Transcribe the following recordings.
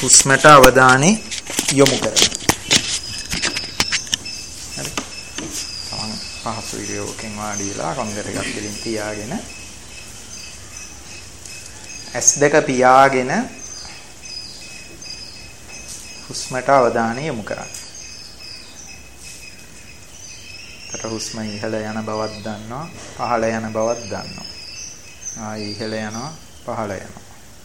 හුස්මට අවධානය යොමු කරනවා. හරි. තමන් පහසු ඉරියව්වකින් වාඩි වෙලා කොන්දර එකක් දෙලින් තියාගෙන S2 පියාගෙන හුස්මට අවධානය යොමු කරන්න. තට හුස්ම ඉහළ යන බවක් දන්නවා, පහළ යන බවක් දන්නවා. ආයි ඉහළ යනවා, පහළ යනවා.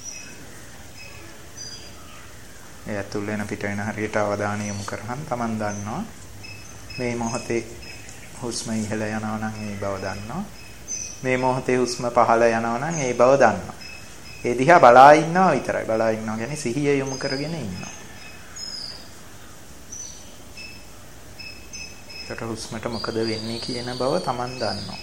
ඒ ඇතුල් වෙන පිට වෙන හරියට අවධානය යොමු කරහන් තමන් දන්නවා මේ මොහොතේ හුස්ම ඉහළ යනවා නම් ඒ බව දන්නවා. මේ මොහොතේ හුස්ම පහළ යනවා නම් ඒ බව දන්නවා. ඒ දිහා බලා ඉන්නවා විතරයි. බලා ඉන්නවා කියන්නේ සිහිය යොමු කරගෙන ඉන්නවා. ඒකට හුස්මට මොකද වෙන්නේ කියන බව තමන් දන්නවා.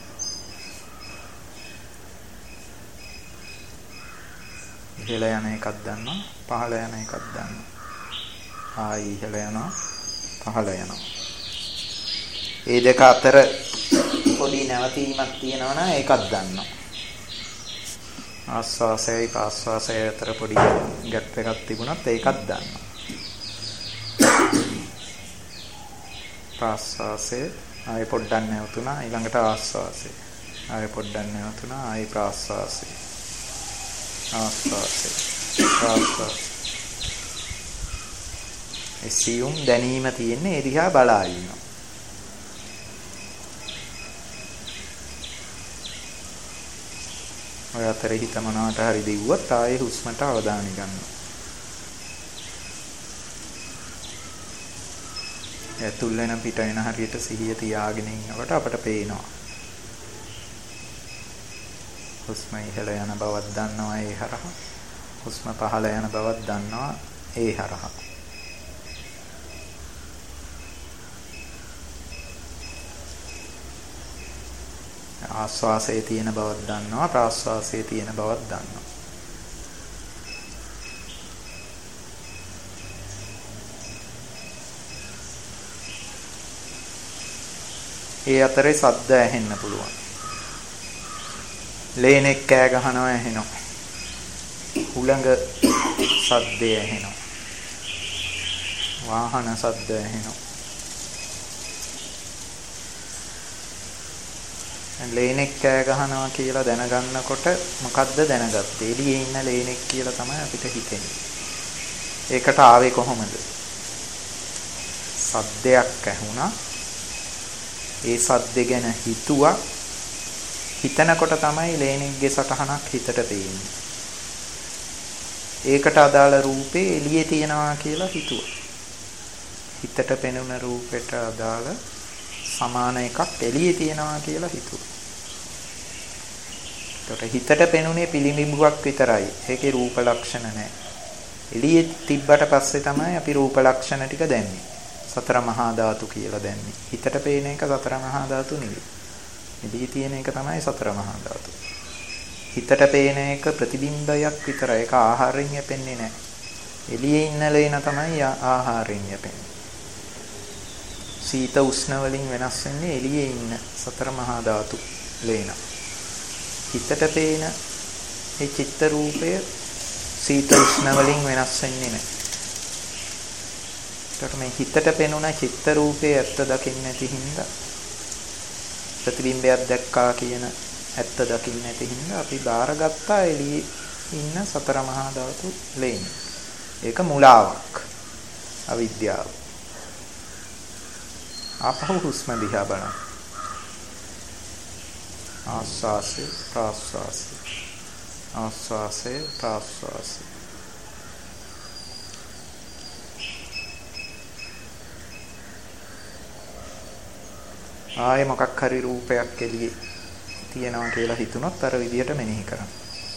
ඉහළ යන එකක් දන්නවා, පහළ යන එකක් දන්නවා. ආයි ඉහළ යනවා, පහළ යනවා. මේ දෙක අතර පොඩි නැවතීමක් තියෙනවා නම් ඒකක් දන්නවා. ආස්වාසයයි ප්‍රාස්වාසයයි අතර පොඩි ගැප් එකක් තිබුණත් ඒකක් දන්නවා. ප්‍රාස්වාසය ආයෙ පොඩ්ඩක් නැවතුණා, ඊළඟට ආස්වාසය. ආයෙ පොඩ්ඩක් නැවතුණා, ආයෙ ප්‍රාස්වාසය. ආස්වාසය. ප්‍රාස්වාසය. ඒ සියුම් දැනීම තියෙන්නේ ඒ දිහා බලා ඉන්නවා. ඔය අතරේ හිත මොනවට හරි දෙව්වොත් ආයේ හුස්මට අවධානය ගන්නවා. ඇතුල් වෙන පිට වෙන හරියට සිහිය තියාගෙන ඉන්නකොට අපට පේනවා. හුස්ම ඉහළ යන බවක් දන්නවා ඒ හරහා. හුස්ම පහළ යන බවක් දන්නවා ඒ හරහා. ආස්වාසයේ තියෙන බවක් දන්නවා, ප්‍රාස්වාසයේ තියෙන බවක් දන්නවා. ඒ අතරේ ශබ්ද ඇහෙන්න පුළුවන්. ලේනෙක් කෑ ගහනවා ඇහෙනවා. හුළඟ ශබ්දය ඇහෙනවා. වාහන ශබ්ද ඇහෙනවා. ලේනෙක් කෑ ගහනවා කියලා දැනගන්නකොට මොකද්ද දැනගත්තේ? එළියේ ඉන්න ලේනෙක් කියලා තමයි අපිට හිතෙන්නේ. ඒකට ආවේ කොහොමද? සද්දයක් ඇහුණා. ඒ සද්ද ගැන හිතුවා. හිතනකොට තමයි ලේනෙක්ගේ සටහනක් හිතට පේන්නේ. ඒකට අදාළ රූපේ එළියේ තියනවා කියලා හිතුවා. හිතට පෙනුන රූපෙට අදාළ සමාන එකක් එළියේ තියනවා කියලා හිතුවා. ඒකට හිතට පෙනුනේ පිළිඹුවක් විතරයි. ඒකේ රූප ලක්ෂණ නැහැ. එළියේ තිබ්බට පස්සේ තමයි අපි රූප ලක්ෂණ ටික දැන්නේ. සතර මහා ධාතු කියලා දැන්නේ. හිතට පේන එක සතර මහා ධාතු නෙවෙයි. එළියේ තියෙන එක තමයි සතර මහා ධාතු. හිතට පේන එක ප්‍රතිබිම්බයක් විතරයි. ඒක ආහාරයෙන් යැපෙන්නේ නැහැ. එළියේ ඉන්න ලේන තමයි ආහාරයෙන් යැපෙන්නේ. සීත උෂ්ණ වලින් වෙනස් වෙන්නේ එළියේ ඉන්න සතර මහා ධාතු ලේන. හිතට පේන ඒ චිත්ත රූපය සීත උෂ්ණ වලින් වෙනස් වෙන්නේ නැහැ. ඒකට මේ හිතට පෙනුන චිත්ත රූපේ ඇත්ත දකින්න නැති හින්දා ප්‍රතිබිම්බයක් දැක්කා කියන ඇත්ත දකින්න නැති හින්දා අපි බාරගත්තා එළියේ ඉන්න සතර මහා ධාතු ලේන. ඒක මුලාවක්. අවිද්‍යාව. ආපහු හුස්ම දිහා බලන්න. ආස්වාසය ප්‍රාස්වාසය. ආස්වාසය ප්‍රාස්වාසය. ආයේ මොකක් හරි රූපයක් එළියේ තියෙනවා කියලා හිතුනොත් අර විදියට මෙනෙහි කරන්න.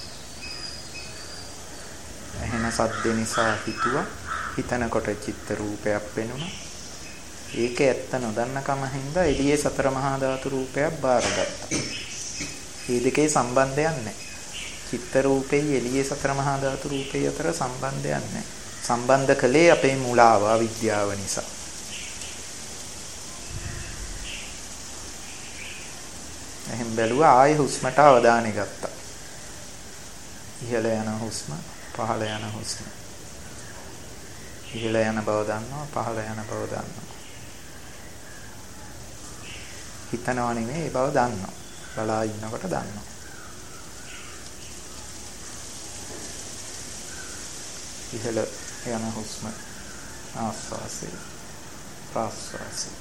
එහෙන සද්ද නිසා හිතුවා. හිතනකොට චිත්ත රූපයක් පෙනුණා. ඒක ඇත්ත නොදන්නකම හින්දා එළියේ සතර මහා ධාතු රූපයක් බාරගත්තා. මේ දෙකේ සම්බන්ධයක් නැහැ. චිත්ත රූපේ එළියේ සතර මහා ධාතු රූපේ අතර සම්බන්ධයක් නැහැ. සම්බන්ධ කළේ අපේ මුලාව අවිද්‍යාව නිසා. එහෙන් බැලුවා ආයෙ හුස්මට අවධානය ගත්තා. ඉහළ යන හුස්ම, පහළ යන හුස්ම. ඉහළ යන බව දන්නවා, පහළ යන බව දන්නවා. හිතනවා නෙමෙයි ඒ බව දන්නවා. බලා ඉන්නකොට දන්නවා. ඉහළ යන හුස්ම ආස්වාසය, ප්‍රාස්වාසය.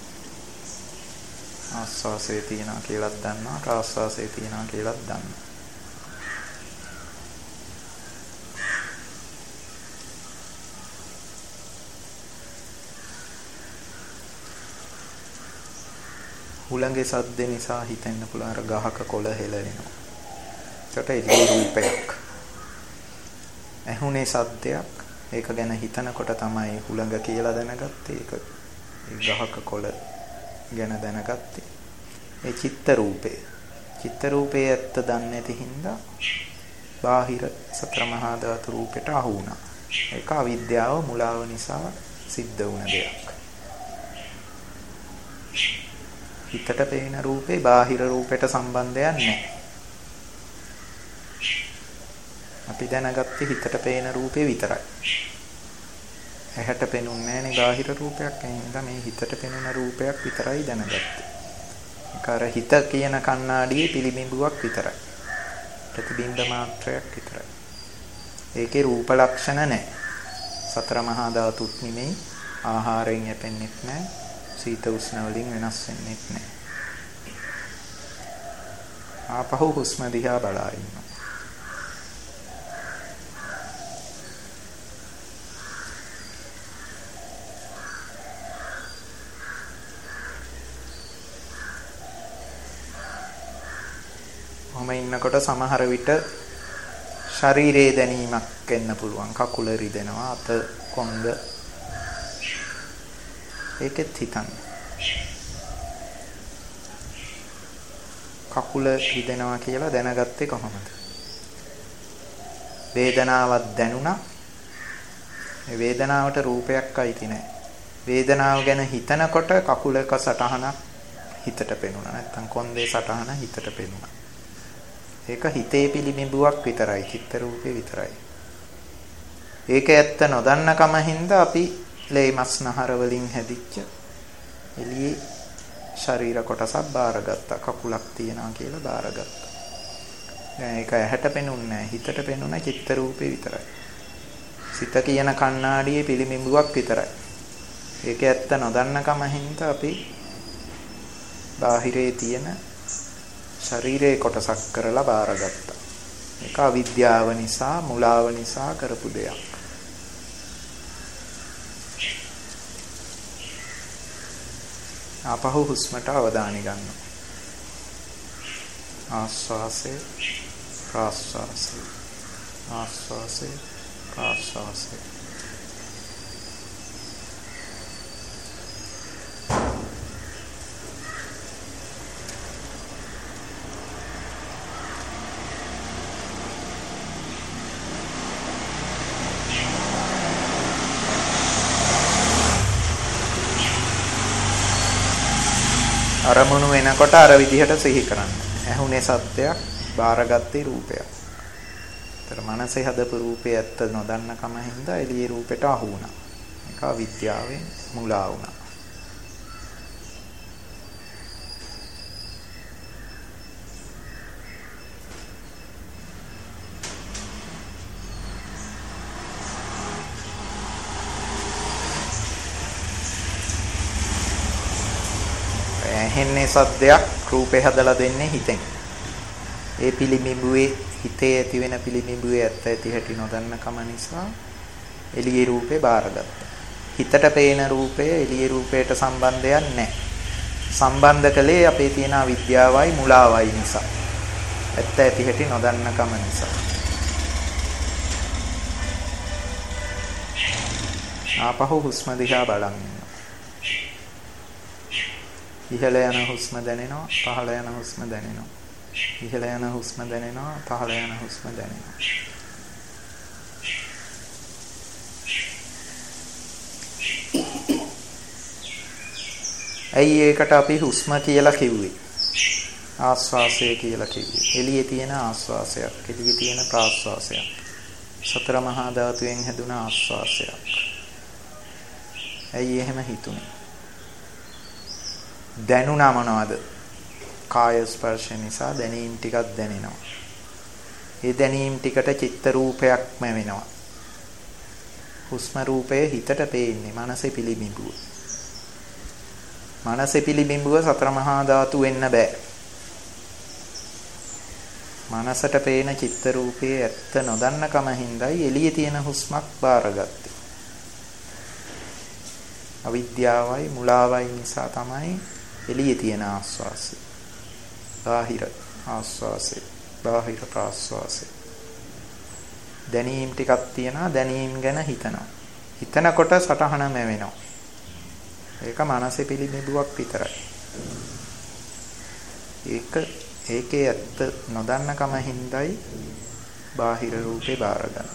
ආස්වාසයේ තියනවා කියලාත් දන්නවා, ප්‍රාස්වාසයේ තියනවා කියලාත් දන්නවා. හුළඟේ සද්ද නිසා හිතෙන්න පුළුවන් අර ගහක කොළ හෙලෙනවා. ඒකට එළියේ රූපයක්. ඇහුනේ සද්දයක්. ඒක ගැන හිතනකොට තමයි හුළඟ කියලා දැනගත්තේ. ඒක ගහක කොළ ගැන දැනගත්තේ. ඒ චිත්ත රූපය. චිත්ත රූපේ ඇත්ත දන්නේ නැති හින්දා බාහිර සතර මහා ධාතු රූපෙට අහු වුණා. ඒක අවිද්‍යාව මුලාව නිසා සිද්ධ වුණ දෙයක්. හිතට පේන රූපේ බාහිර රූපයට සම්බන්ධයක් නැහැ. අපි දැනගත්තේ හිතට පේන රූපේ විතරයි. ඇහැට පෙනුන්නේ නැහැ නේ බාහිර රූපයක්. ඒ හින්දා මේ හිතට පෙනුන රූපයක් විතරයි දැනගත්තේ. ඒක අර හිත කියන කණ්ණාඩියේ පිළිබිඹුවක් විතරයි. ප්‍රතිබිම්බ මාත්‍රයක් විතරයි. ඒකේ රූප ලක්ෂණ නැහැ. සතර මහා ධාතුත් නෙමෙයි, ආහාරයෙන් යැපෙන්නෙත් නැහැ. සීත උෂ්ණ වලින් වෙනස් වෙන්නෙත් නැහැ. ආපහු හුස්ම දිහා බලා ඉන්නවා. ඔහම ඉන්නකොට සමහර විට ශරීරයේ දැනීමක් එන්න පුළුවන්. කකුල රිදෙනවා, අත කොන්ද. ඒකෙත් හිතන්න. කකුල රිදෙනවා කියලා දැනගත්තේ කොහොමද? වේදනාවක් දැනුණා. මේ වේදනාවට රූපයක් අයිති නැහැ. වේදනාව ගැන හිතනකොට කකුලක සටහනක් හිතට පෙනුණා. නැත්තම් කොන්දේ සටහන හිතට පෙනුණා. ඒක හිතේ පිළිබිඹුවක් විතරයි, චිත්ත රූපේ විතරයි. ඒක ඇත්ත නොදන්නකම හින්දා අපි ලේමස් නහර වලින් හැදිච්ච එළියේ ශරීර කොටසක් බාරගත්තා. කකුලක් තියනවා කියලා බාරගත්තා. දැන් ඒක ඇහැට පෙනුන්නේ නැහැ, හිතට පෙනුන චිත්ත රූපේ විතරයි. සිත කියන කණ්ණාඩියේ පිළිබිඹුවක් විතරයි. ඒක ඇත්ත නොදන්නකම හින්දා අපි බාහිරේ තියෙන ශරීරයේ කොටසක් කරලා බාරගත්තා. ඒක අවිද්‍යාව නිසා, මුලාව නිසා කරපු දෙයක්. ආපහු හුස්මට අවධානය ගන්න. ආස්වාසය, ප්‍රාස්වාසය, ආස්වාසය, ප්‍රාස්වාසය. අරමුණු වෙනකොට අර විදිහට සිහි කරන්න. ඇහුනේ සත්‍යයක්, බාරගත්තේ රූපයක්. ඒතර මනසේ හදපු රූපේ ඇත්ත නොදන්නකම හින්දා එළියේ රූපෙට අහු වුණා. ඒක අවිද්‍යාවෙන් මුලා වුණා. ඇහෙන්නේ සද්දයක්, රූපේ හදලා දෙන්නේ හිතෙන්. ඒ පිළිබිඹුවේ හිතේ ඇති වෙන පිළිබිඹුවේ ඇත්ත ඇති හැටි නොදන්නකම නිසා එළියේ රූපේ බාරගත්තා. හිතට පේන රූපය එළියේ රූපයට සම්බන්ධයක් නැහැ. සම්බන්ධ කළේ අපේ තියෙන අවිද්‍යාවයි මුලාවයි නිසා. ඇත්ත ඇති හැටි නොදන්නකම නිසා. ආපහු හුස්ම දිහා බලන්න. ඉහළ යන හුස්ම දැනෙනවා, පහළ යන හුස්ම දැනෙනවා. ඉහළ යන හුස්ම දැනෙනවා, පහළ යන හුස්ම දැනෙනවා. ඇයි ඒකට අපි හුස්ම කියලා කිව්වේ? ආස්වාසය කියලා කිව්වේ. එළියේ තියෙන ආස්වාසයක්, එළියේ තියෙන ප්‍රාස්වාසයක්. සතර මහා ධාතුයෙන් හැදුන ආස්වාසයක්. ඇයි එහෙම හිතුනේ? දැනුණා මොනවද? කාය ස්පර්ශ නිසා දැනීම් ටිකක් දැනෙනවා. ඒ දැනීම් ටිකට චිත්ත රූපයක්ම වෙනවා. හුස්ම රූපය හිතට පේන්නේ මනසේ පිළිබිඹුව. මනසේ පිළිබිඹුව සතර මහා ධාතු වෙන්න බෑ. මනසට පේන චිත්ත රූපයේ ඇත්ත නොදන්නකම හින්දායි එළියේ තියෙන හුස්මක් බාරගත්තේ. අවිද්‍යාවයි මුලාවයි නිසා තමයි එළියේ තියෙන ආස්වාසය. බාහිර ආස්වාසය, බාහිර ප්‍රාස්වාසය. දැනීම් ටිකක් තියනවා, දැනීම් ගැන හිතනවා. හිතනකොට සටහනම වෙනවා. ඒක මනසේ පිළිබිඹුවක් විතරයි. ඒකේ ඇත්ත නොදන්නකම හින්දායි බාහිර රූපේ බාරගන්න.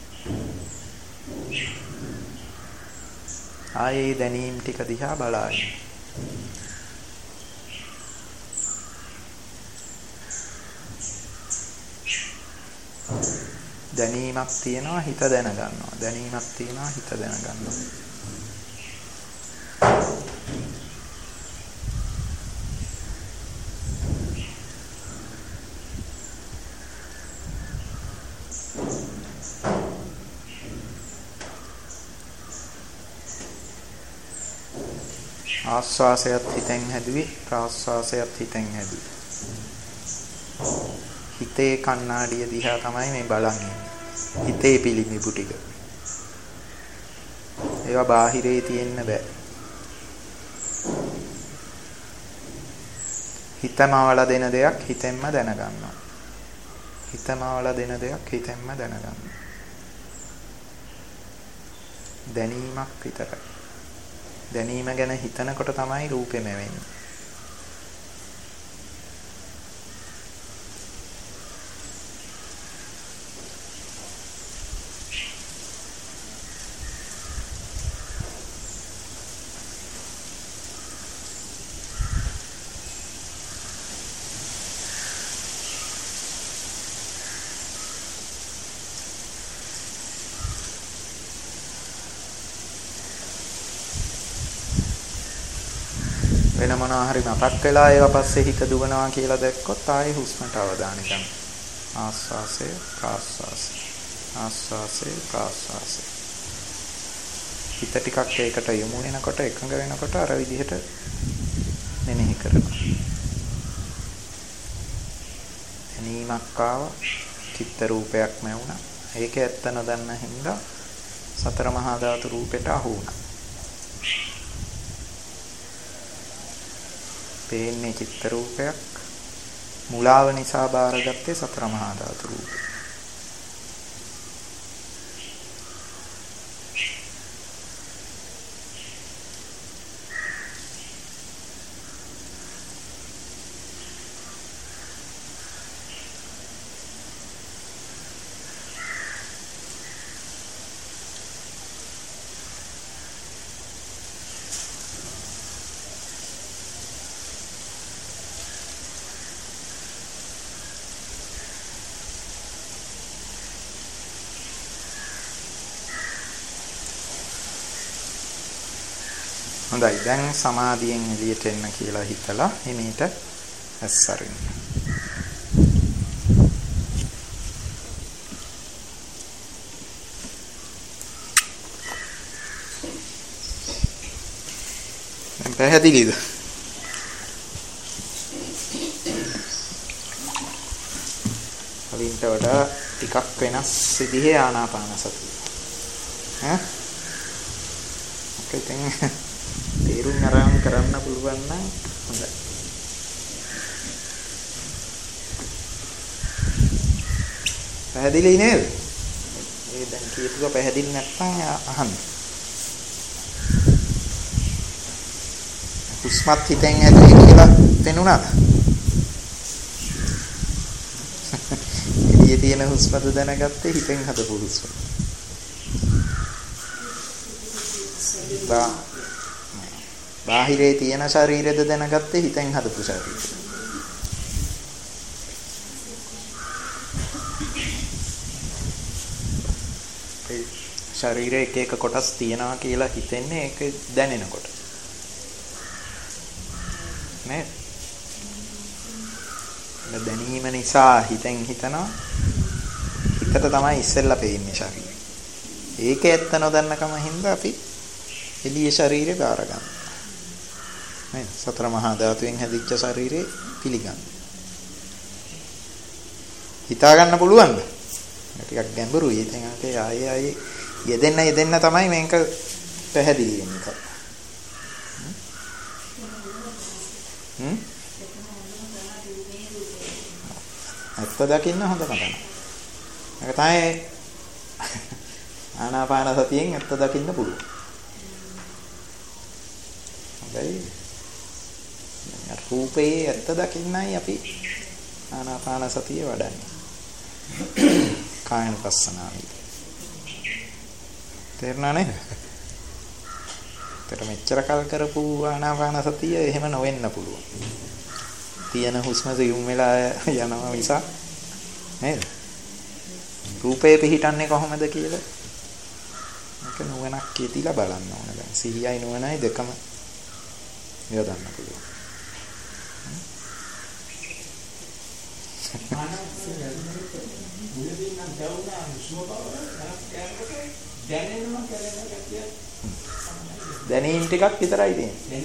ආයේ දැනීම් ටික දිහා බලන්න. දැනීමක් තියෙනවා, හිත දැනගන්නවා. දැනීමක් තියෙනවා, හිත දැනගන්නවා. ආස්වාසයත් හිතෙන් හැදුවේ, ප්‍රාස්වාසයත් හිතෙන් හැදුවේ. හිතේ කණ්ණාඩිය දිහා තමයි මේ බලන්නේ. හිතේ පිළිඹු ටික. ඒවා බාහිරේ තියෙන්න බෑ. හිතමවල දෙන දෙයක් හිතෙන්ම දැනගන්නවා. හිතමවල දෙන දෙයක් හිතෙන්ම දැනගන්නවා. දැනීමක් විතරයි. දැනීම ගැන හිතනකොට තමයි රූපෙම වෙන්නේ. වෙන මොනවා හරි මතක් වෙලා ඒව පස්සේ හිත දුවනවා කියලා දැක්කොත් ආයේ හුස්මට අවධානය ගන්න. ආස්වාසය, ප්‍රාස්වාසය. ආස්වාසය, ප්‍රාස්වාසය. හිත ටිකක් ඒකට යොමු වෙනකොට එකඟ වෙනකොට අර විදිහට මෙනෙහි කරනවා. දැනීමක් ආවා, චිත්ත රූපයක්ම වුණා. ඒකේ ඇත්ත නොදන්න හින්දා සතර මහා ධාතු රූපෙට අහු වුණා. පේන්නේ චිත්ත රූපයක්. මුලාව නිසා බාරගත්තේ සතර මහා ධාතු රූපය. හොඳයි, දැන් සමාධියෙන් එළියට එන්න කියලා හිතලා හිමීට ඇස් අරින්න. දැන් පැහැදිලිද? කලින්ට වඩා ටිකක් වෙනස් විදිහේ ආනාපාන සතිය. ඔකෙන් තේරුම් අරන් කරන්න පුළුවන් නම් හොඳයි. පැහැදිලි නේද? මේ දැන් කියපුවා පැහැදිලි නැත්නම් අහන්න. හුස්මත් හිතෙන් ඇතුලේ කියලා තේරුණාද? එළියේ තියෙන හුස්මද දැනගත්තේ හිතෙන් හදපු හුස්ම. බාහිරේ තියෙන ශරීරෙද දැනගත්තේ හිතෙන් හදපු ශරීරය. ශරීරයේ එක එක කොටස් තියනවා කියලා හිතෙන්නේ ඒක දැනෙනකොට. නේ? දැනීම නිසා හිතෙන් හිතනවා. හිතට තමයි ඉස්සෙල්ලා පේන්නේ ශරීරය. ඒක ඇත්ත නොදන්නකම හින්දා අපි එළියේ ශරීරේ බාර ගන්නවා. නේ? සතර මහා ධාතුවෙන් හැදිච්ච ශරීරේ පිළිගන්න. හිතා ගන්න පුළුවන්ද? ටිකක් ගැඹුරුයි. ඉතින් අකේ ආයේ යෙදෙන්න තමයි මේක පැහැදිලි වෙන්නේ. ඇත්ත දකින්න හොඳ කතාවක්. ඒක තමයි ආනාපාන සතියෙන් ඇත්ත දකින්න පුළුවන්. හොඳයි. රූපේ ඇත්ත දකින්නයි අපි ආනාපාන සතිය වඩන්නේ. කායනුපස්සනාවයි. තේරුණා නේද? ඒතර මෙච්චර කල් කරපු ආනාපාන සතිය එහෙම නොවෙන්න පුළුවන්. තියෙන හුස්ම සියුම් වෙලා යනවා නිසා නේද? රූපේ පිහිටන්නේ කොහොමද කියලා ඒක නුවණක් කියතිලා බලන්න ඕන. දැන් සිහියයි නුවණයි දෙකම යොදන්න පුළුවන්. දැනීම් ටිකක් විතරයි තියෙන්නේ.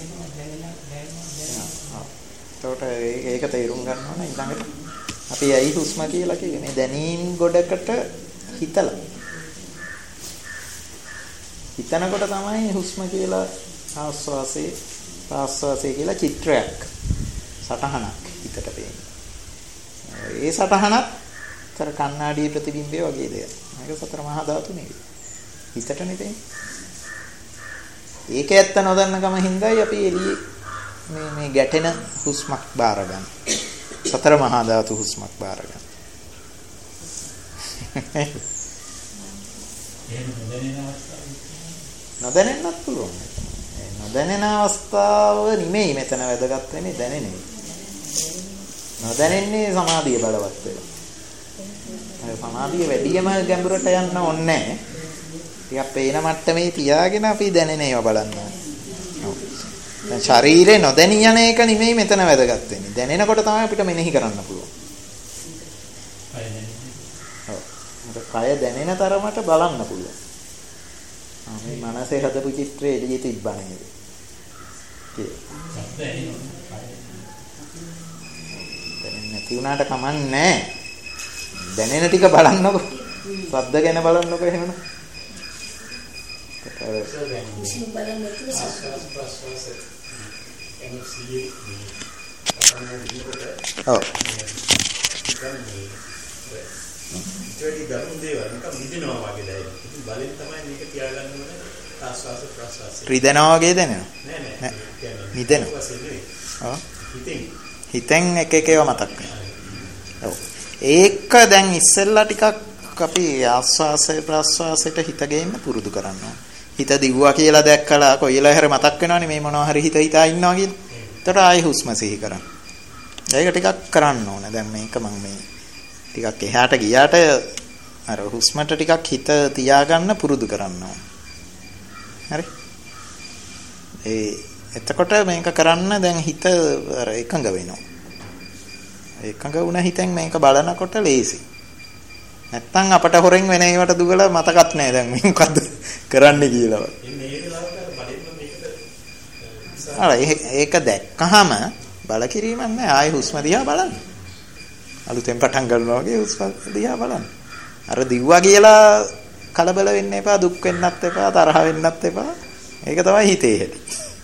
එතකොට ඒක තේරුම් ගන්න ඕන ඊළඟට අපි ඇයි හුස්ම කියලා කියන්නේ දැනීම් ගොඩකට හිතලා. හිතනකොට තමයි හුස්ම කියලා ආස්වාසේ ප්‍රාස්වාසේ කියලා චිත්‍රයක් සටහනක් හිතට පේන්නේ. ඒ සටහනත් තර කණ්ණාඩියේ ප්‍රතිබිම්බය වගේ දෙයක්. මේක සතර මහා ධාතු නෙවෙයි. හිතට නෙවෙයි. ඒක ඇත්ත නොදන්නකම හින්දායි අපි එළියේ මේ ගැටෙන හුස්මක් බාර ගන්න. සතර මහා ධාතු හුස්මක් බාර ගන්න. නොදැනෙන්නත් පුළුවන්. නොදැනෙන අවස්ථාව නෙමෙයි මෙතන වැදගත් වෙන්නේ දැනෙන්නේ. නොදැනෙන්නේ සමාධිය බලවත් වෙලා. සමාධිය වැඩියම ගැඹුරට යන්න ඕනේ නැහැ. ටිකක් පේන මට්ටමේ තියාගෙන අපි දැනෙන ඒවා බලන්න ඕනේ. දැන් ශරීරේ නොදැනී යන එක නෙමෙයි මෙතන වැදගත් වෙන්නේ. දැනෙනකොට තමයි අපිට මෙනෙහි කරන්න පුළුවන්. ඔව්. කය දැනෙන තරමට බලන්න පුළුවන්. මේ මනසේ හදපු චිත්‍රය එළියේ තිබ්බා නේද? දැනෙන්නේ නැති වුණාට කමන්නේ නැහැ. දැනෙන ටික බලන්නකො. ශබ්ද ගැන බලන්නකො එහෙමනම්. ඔව්. ඉතින් ගන්න දේවල් නිකන් මිදෙනවා වගේ දැනෙනවා. ඉතින් බලෙන් තමයි මේක තියාගන්න ඕනේ ආස්වාස ප්‍රස්වාස. රිදෙනවා වගේ දැනෙනවා. නෑ. මිදෙනවා. ඔව්. හිතෙන් එක එක ඒවා මතක් වෙනවා. ඔව්. ඒක දැන් ඉස්සෙල්ලා ටිකක් අපි ආස්වාසය ප්‍රස්වාසයට හිත ගේන්න පුරුදු කරනවා. හිත දිව්වා කියලා දැක්කලා කොයිලා හැර මතක් වෙනවනේ මේ මොනවා හරි හිතා ඉන්නවා කියලා. එතකොට ආයෙ හුස්ම සිහි කරන්න. ඒක ටිකක් කරන්න ඕනේ. දැන් මේක මම මේ ටිකක් එහාට ගියාට අර හුස්මට ටිකක් හිත තියාගන්න පුරුදු කරන්න ඕනේ. හරි? එතකොට මේක කරන්න දැන් හිත අර එකඟ වෙනවා. එකඟ වුණ හිතෙන් මේක බලනකොට ලේසි. නැත්තම් අපට හොරෙන් වෙන ඒවට දුවලා මතකත් නැහැ දැන් මේ මොකද්ද කරන්න කියලා. ඒක දැක්කහම බල කිරීමක් නැහැ. ආයෙ හුස්ම දිහා බලන්න. අලුතෙන් පටන් ගන්නවා වගේ හුස්ම දිහා බලන්න. අර දිව්වා කියලා කලබල වෙන්න එපා, දුක් වෙන්නත් එපා, තරහ වෙන්නත් එපා. ඒක තමයි හිතේ හැටි.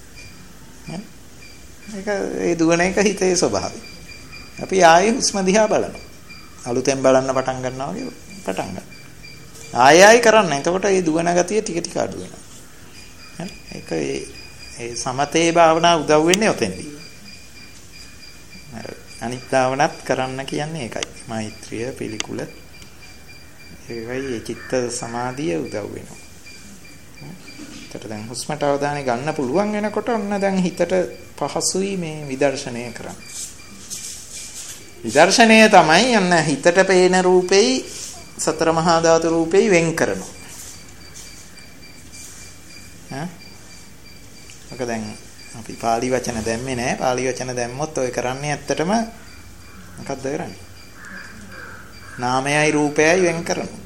ඒක ඒ දුවන එක හිතේ ස්වභාවය. අපි ආයෙ හුස්ම දිහා බලනවා. අලුතෙන් බලන්න පටන් ගන්නවා වගේ පටන් ගන්න. ආයෙ කරන්න. එතකොට මේ දුවන ගතිය ටික ටික අඩු වෙනවා. හරි? ඒක ඒ සමතේ භාවනා උදව් වෙන්නේ ඔතෙන්දී. අනිත් භාවනාත් කරන්න කියන්නේ ඒකයි. මෛත්‍රිය පිළිකුල. ඒකයි චිත්ත සමාධිය උදව් වෙනවා. ඒකට දැන් හුස්මට අවධානය ගන්න පුළුවන් වෙනකොට ඔන්න දැන් හිතට පහසුයි මේ විදර්ශනය කරන්න. විදර්ශනය තමයි යන්න හිතට පේන රූපෙයි සතර මහා ධාතු රූපෙයි වෙන් කරනවා. ඈ මොකද දැන් අපි පාලි වචන දැම්මේ නැහැ. පාලි වචන දැම්මොත් ඔය කරන්නේ ඇත්තටම මොකක්ද කරන්නේ? නාමයයි රූපයයි වෙන් කරනවා.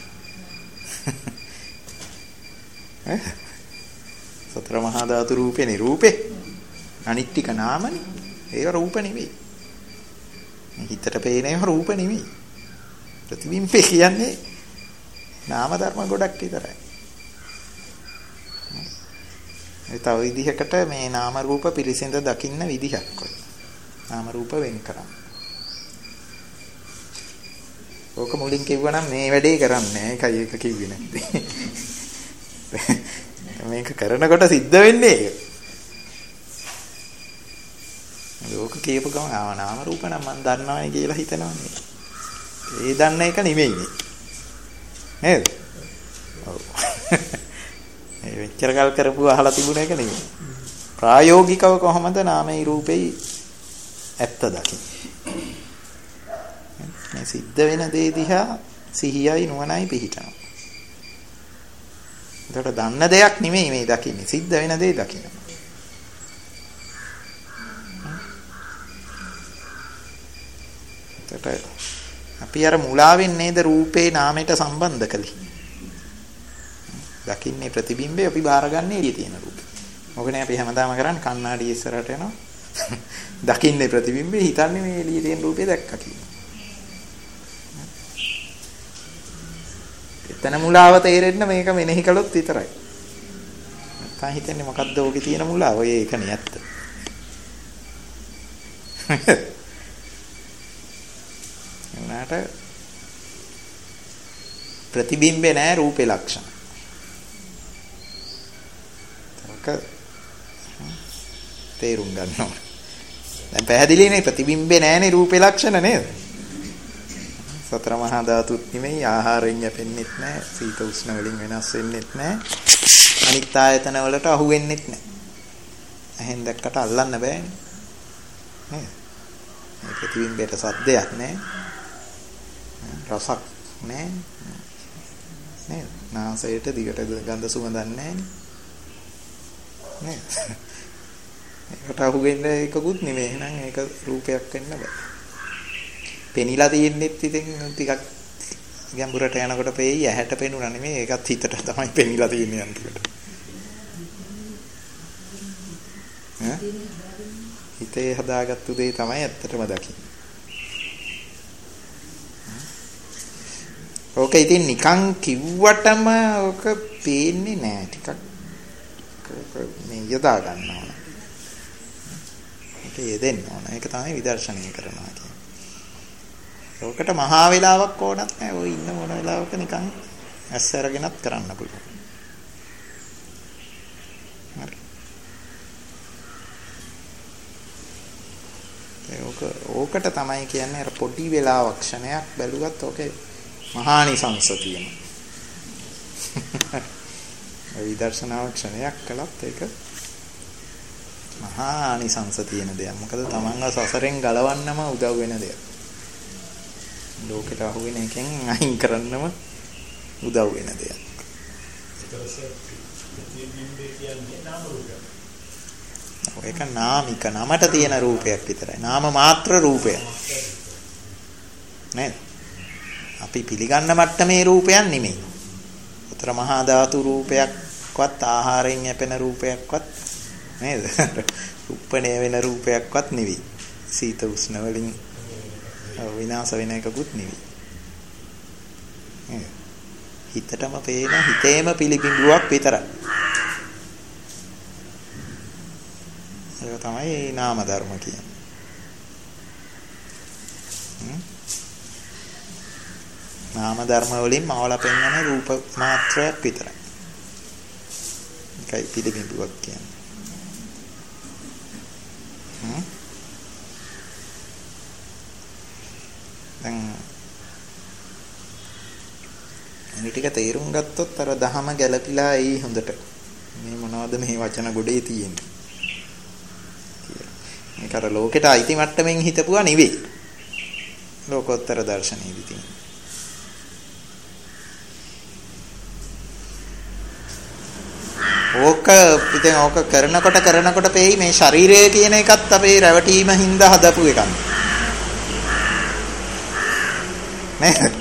සතර මහා ධාතු රූපේනේ රූපේ. අනිත් ටික නාමනේ. ඒක රූප නෙවෙයි. හිතට පේන ඒවා රූප නෙවෙයි. ප්‍රතිබිම්බේ කියන්නේ නාම ධර්ම ගොඩක් විතරයි. ඒ තව විදිහකට මේ නාම රූප පිරිසිඳ දකින්න විදිහක් ඔය. නාම රූප වෙන් කරන්න. ඕක මුලින් කිව්වනම් මේ වැඩේ කරන්නේ ඒකයි ඒක කිව්වේ නැත්තේ. මේක කරනකොට සිද්ධ වෙන්නේ ඒක. ඕක කියපු ගමන් නාම රූප නම් මම දන්නවයි කියලා හිතනවනේ. ඒ දන්න එක නෙමෙයිනේ. නේද? ඔව්. මේ වෙච්චර කල් කරපුව අහලා තිබුණ එක නෙමෙයි. ප්‍රායෝගිකව කොහොමද නාමයි රූපෙයි ඇත්ත දකින්නේ? මේ සිද්ධ වෙන දේ දිහා සිහියයි නුවණයි පිහිටනවා. ඒකට දන්න දෙයක් නෙමෙයි මේ දකින්නේ. සිද්ධ වෙන දේ දකිනවා. අපි අර මුලාවෙන් නේද රූපේ නාමයට සම්බන්ධ කළේ. දකින්නේ ප්‍රතිබිම්බේ අපි බාරගන්නේ එළියේ තියෙන රූපේ. මොකනේ අපි හැමදාම කරන්නේ කණ්ණාඩිය ඉස්සරහට යනවා. දකින්නේ ප්‍රතිබිම්බේ හිතන්නේ මේ එළියේ තියෙන රූපේ දැක්කා කියලා. එතන මුලාව තේරෙන්න මේක මෙනෙහි කළොත් විතරයි. නැත්නම් හිතන්නේ මොකද්ද ඕකේ තියෙන මුලාව? ඔය ඒකනේ ඇත්ත. උනාට ප්‍රතිබිම්බේ නෑ රූපේ ලක්ෂණ. ඒක තේරුම් ගන්න ඕනේ. දැන් පැහැදිලිනේ ප්‍රතිබිම්බේ නෑනේ රූපේ ලක්ෂණ නේද? සතර මහා ධාතුත් නෙමෙයි ආහාරයෙන් යැපෙන්නෙත් නෑ සීත උෂ්ණ වලින් වෙනස් වෙන්නෙත් නෑ අනිත් ආයතන වලට අහු වෙන්නෙත් නෑ. එහෙන් දැක්කට අල්ලන්න බෑනේ. නේද? මේ ප්‍රතිබිම්බේට සද්දයක් නෑ. රසක් නෑ නේද? නාසයට දිගට ගඳ සුවඳක් නෑ නේද? ඒකට අහු වෙන්නේ එකකුත් නෙමෙයි. එහෙනම් ඒක රූපයක් වෙන්න බෑ. පෙනිලා තියෙන්නෙත් ඉතින් ටිකක් ගැඹුරට යනකොට පෙයි ඇහැට පෙනුණා නෙමෙයි. ඒකත් හිතට තමයි පෙනිලා තියෙන්නේ අන්තිමට. හිතේ හදාගත්තු දේ තමයි ඇත්තටම දකින්නේ. ඕක ඉතින් නිකන් කිව්වටම ඕක පේන්නේ නෑ ටිකක් මේ යොදා ගන්න ඕන. ඒක යෙදෙන්න ඕන. ඒක තමයි විදර්ශනය කරනවා කියන්නේ. ඕකට මහා වේලාවක් ඕනත් නෑ. ඔය ඉන්න මොන වෙලාවක නිකන් ඇස් අරගෙනත් කරන්න පුළුවන්. හරි. ඕකට තමයි කියන්නේ අර පොඩි වෙලාවක් ක්ෂණයක් බැලුවත් ඕකේ මහානිසංස තියෙනවා. විදර්ශනාව ක්ෂණයක් කළත් ඒක මහානිසංස තියෙන දෙයක්. මොකද තමන්ව සසරෙන් ගලවන්නම උදව් වෙන දෙයක්. ලෝකෙට අහු වෙන එකෙන් අයින් කරන්නම උදව් වෙන දෙයක්. ඒක නාමික නමට තියෙන රූපයක් විතරයි. නාම මාත්‍ර රූපයක්. නේද? අපි පිළිගන්න මට්ටමේ රූපයක් නෙමෙයි. උතර මහා ධාතු රූපයක්වත් ආහාරයෙන් යැපෙන රූපයක්වත් නේද? උප්පණය වෙන රූපයක්වත් නෙවෙයි. සීත උෂ්ණ වලින් විනාශ වෙන එකකුත් නෙවෙයි. හිතටම පේන හිතේම පිළිබිඹුවක් විතරයි. ඒක තමයි නාම ධර්ම කියන්නේ. නාම ධර්ම වලින් මවලා පෙන්වන රූප මාත්‍රයක් විතරයි. ඒකයි පිළිබිඹුවක් කියන්නේ. දැන් මේ ටික තේරුම් ගත්තොත් අර දහම ගැළපීලා එයි හොඳට. මේ මොනවද මේ වචන ගොඩේ තියෙන්නේ කියලා. මේක අර ලෝකෙට අයිති මට්ටමින් හිතපුවා නෙවෙයි. ලෝකෝත්තර දර්ශනයේදී තියෙන්නේ. ඕක ඉතින් ඕක කරනකොට පෙයි මේ ශරීරය කියන එකත් අපේ රැවටීම හින්දා හදපු එකක්. නේද?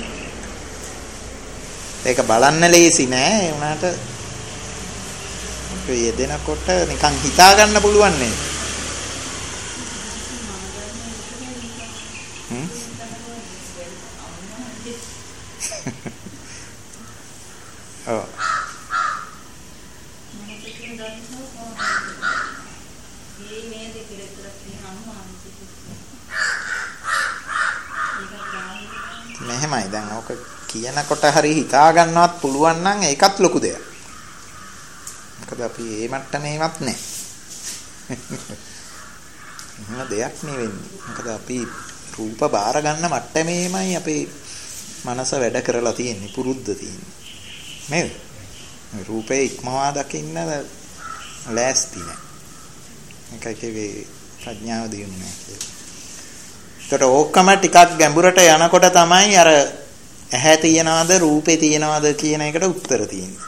ඒක බලන්න ලේසි නෑ. ඒ වුණාට ඔක යෙදෙනකොට නිකන් හිතා ගන්න පුළුවන් නේ. ඔව්. මෙහෙමයි දැන් ඕක කියනකොට හරි හිතා ගන්නවත් පුළුවන් නම් ඒකත් ලොකු දෙයක්. මොකද අපි මේ මට්ටමේවත් නැහැ. එහෙම දෙයක් නෙවෙන්නේ. මොකද අපි රූප බාර ගන්න මට්ටමේමයි අපේ මනස වැඩ කරලා තියෙන්නේ, පුරුද්ද තියෙන්නේ. නේද? රූපේ ඉක්මවා දකින්න ලෑස්ති නැහැ. ඒකයි ප්‍රඥාව දියුනේ කියලා. ඒකට ඕකම ටිකක් ගැඹුරට යනකොට තමයි අර ඇහැ තියනවද රූපේ තියනවද කියන එකට උත්තර තියෙන්නේ.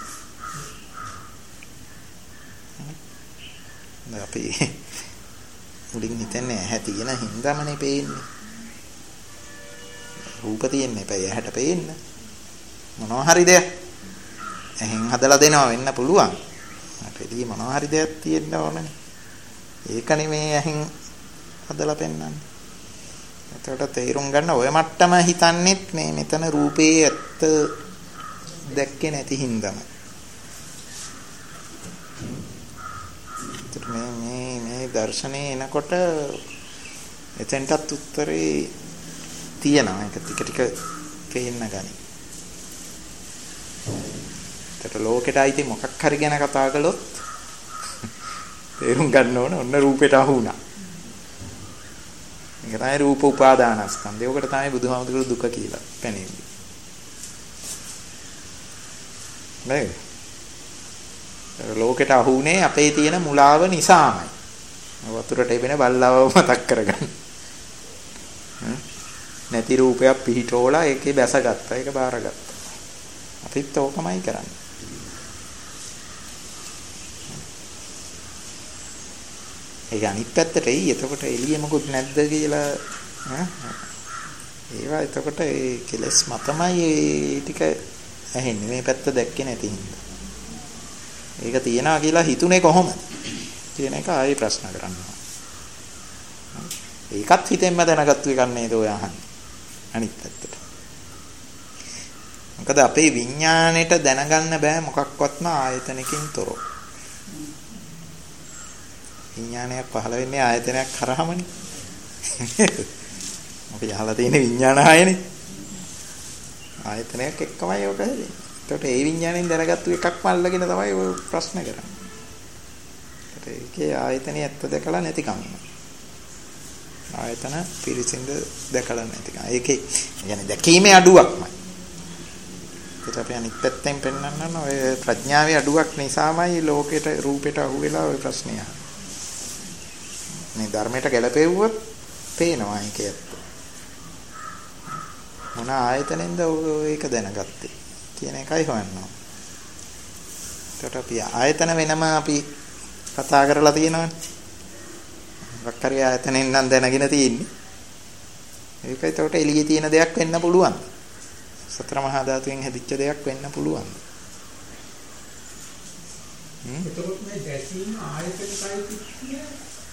අපි මුලින් හිතන්නේ ඇහැ තියෙන හින්දාමනේ පේන්නේ. රූප තියෙන්නේ එපා ඇහැට පේන්න. මොනවා හරි දෙයක් ඇහෙන් හදලා දෙනවා වෙන්න පුළුවන්. අපේදී මොනවා හරි දෙයක් තියෙන්න ඕනනේ. ඒකනේ මේ ඇහෙන් හදලා පෙන්නන්නේ. එතකොට තේරුම් ගන්න ඔය මට්ටම හිතන්නේත් මේ මෙතන රූපේ ඇත්ත දැක්කේ නැති හින්දාම. මේ දර්ශනේ එනකොට එතෙන්ටත් උත්තරේ තියෙනවා. ඒක ටික ටික පේන්න ගනි. ඒකට ලෝකෙට ආйти මොකක් හරි ගැන කතා කළොත් තේරුම් ගන්න ඕන ඔන්න රූපෙට අහු වුණා. මේක තමයි රූප උපාදානස්කන්ධය. ඔකට තමයි බුදුහාමුදුරුවෝ දුක කියලා පෙනෙන්නේ. නේද? ලෝකෙට අහුනේ අපේ තියෙන මුලාව නිසාමයි. වතුරට එබෙන බල්ලව මතක් කරගන්න. නැති රූපයක් පිහිටෝලා ඒකේ බැසගත්තා. ඒක බාරගත්තා. අපිත් ඕකමයි කරන්නේ. ඒක අනිත් පැත්තට එයි. එතකොට එළිය මොකුත් නැද්ද කියලා ඒවා එතකොට ඒ කෙලස් මතමයි ඒ ටික ඇහෙන්නේ. මේ පැත්ත දැක්කේ නැති හින්දා. ඒක තියනවා කියලා හිතුනේ කොහොමද කියන එක ආයේ ප්‍රශ්න කරනවා. ඒකත් හිතෙන්ම දැනගත්තු එකක් නේද ඔය අහන්නේ. අනිත් පැත්තට. මොකද අපේ විඥාණයට දැනගන්න බෑ මොකක්වත්ම ආයතනකින් තොරව. විඥානයක් පහළ වෙන්නේ ආයතනයක් කරාමනේ. අපි අහලා තියෙන විඥාන ආයනේ. ආයතනයක් එක්කමයි ඔක හැදෙන්නේ. ඒකට ඒ විඥාණයෙන් දැනගත්තු එකක්ම අල්ලගෙන තමයි ඔය ප්‍රශ්න කරන්නේ. ඒකේ ආයතනිය ඇත්ත දැකලා නැතිකම. ආයතන පිරිසිඳ දැකලා නැතිකම. ඒකේ يعني දැකීමේ අඩුවක්මයි. ඒකට අපි අනිත් පැත්තෙන් පෙන්නන්න ඔය ප්‍රඥාවේ අඩුවක් නිසාමයි ලෝකෙට රූපෙට අහුවෙලා ඔය ප්‍රශ්නය අහන්නේ. මේ ධර්මයට ගැලපෙව්වොත් පේනවා ඒකේ ඇත්ත. මොන ආයතනෙන්ද ඒක දැනගත්තේ කියන එකයි හොයනවා. ඒකට අපි ආයතන වෙනම අපි කතා කරලා තියෙනවනේ. වක්කරි ආයතනෙන් නම් දැනගෙන තියෙන්නේ. ඒක ඒකට එළියේ තියෙන දෙයක් වෙන්න පුළුවන්. සතර මහා ධාතුවෙන් හැදිච්ච දෙයක් වෙන්න පුළුවන්. එතකොට මේ දැකීම ආයතනයි කිව්වේ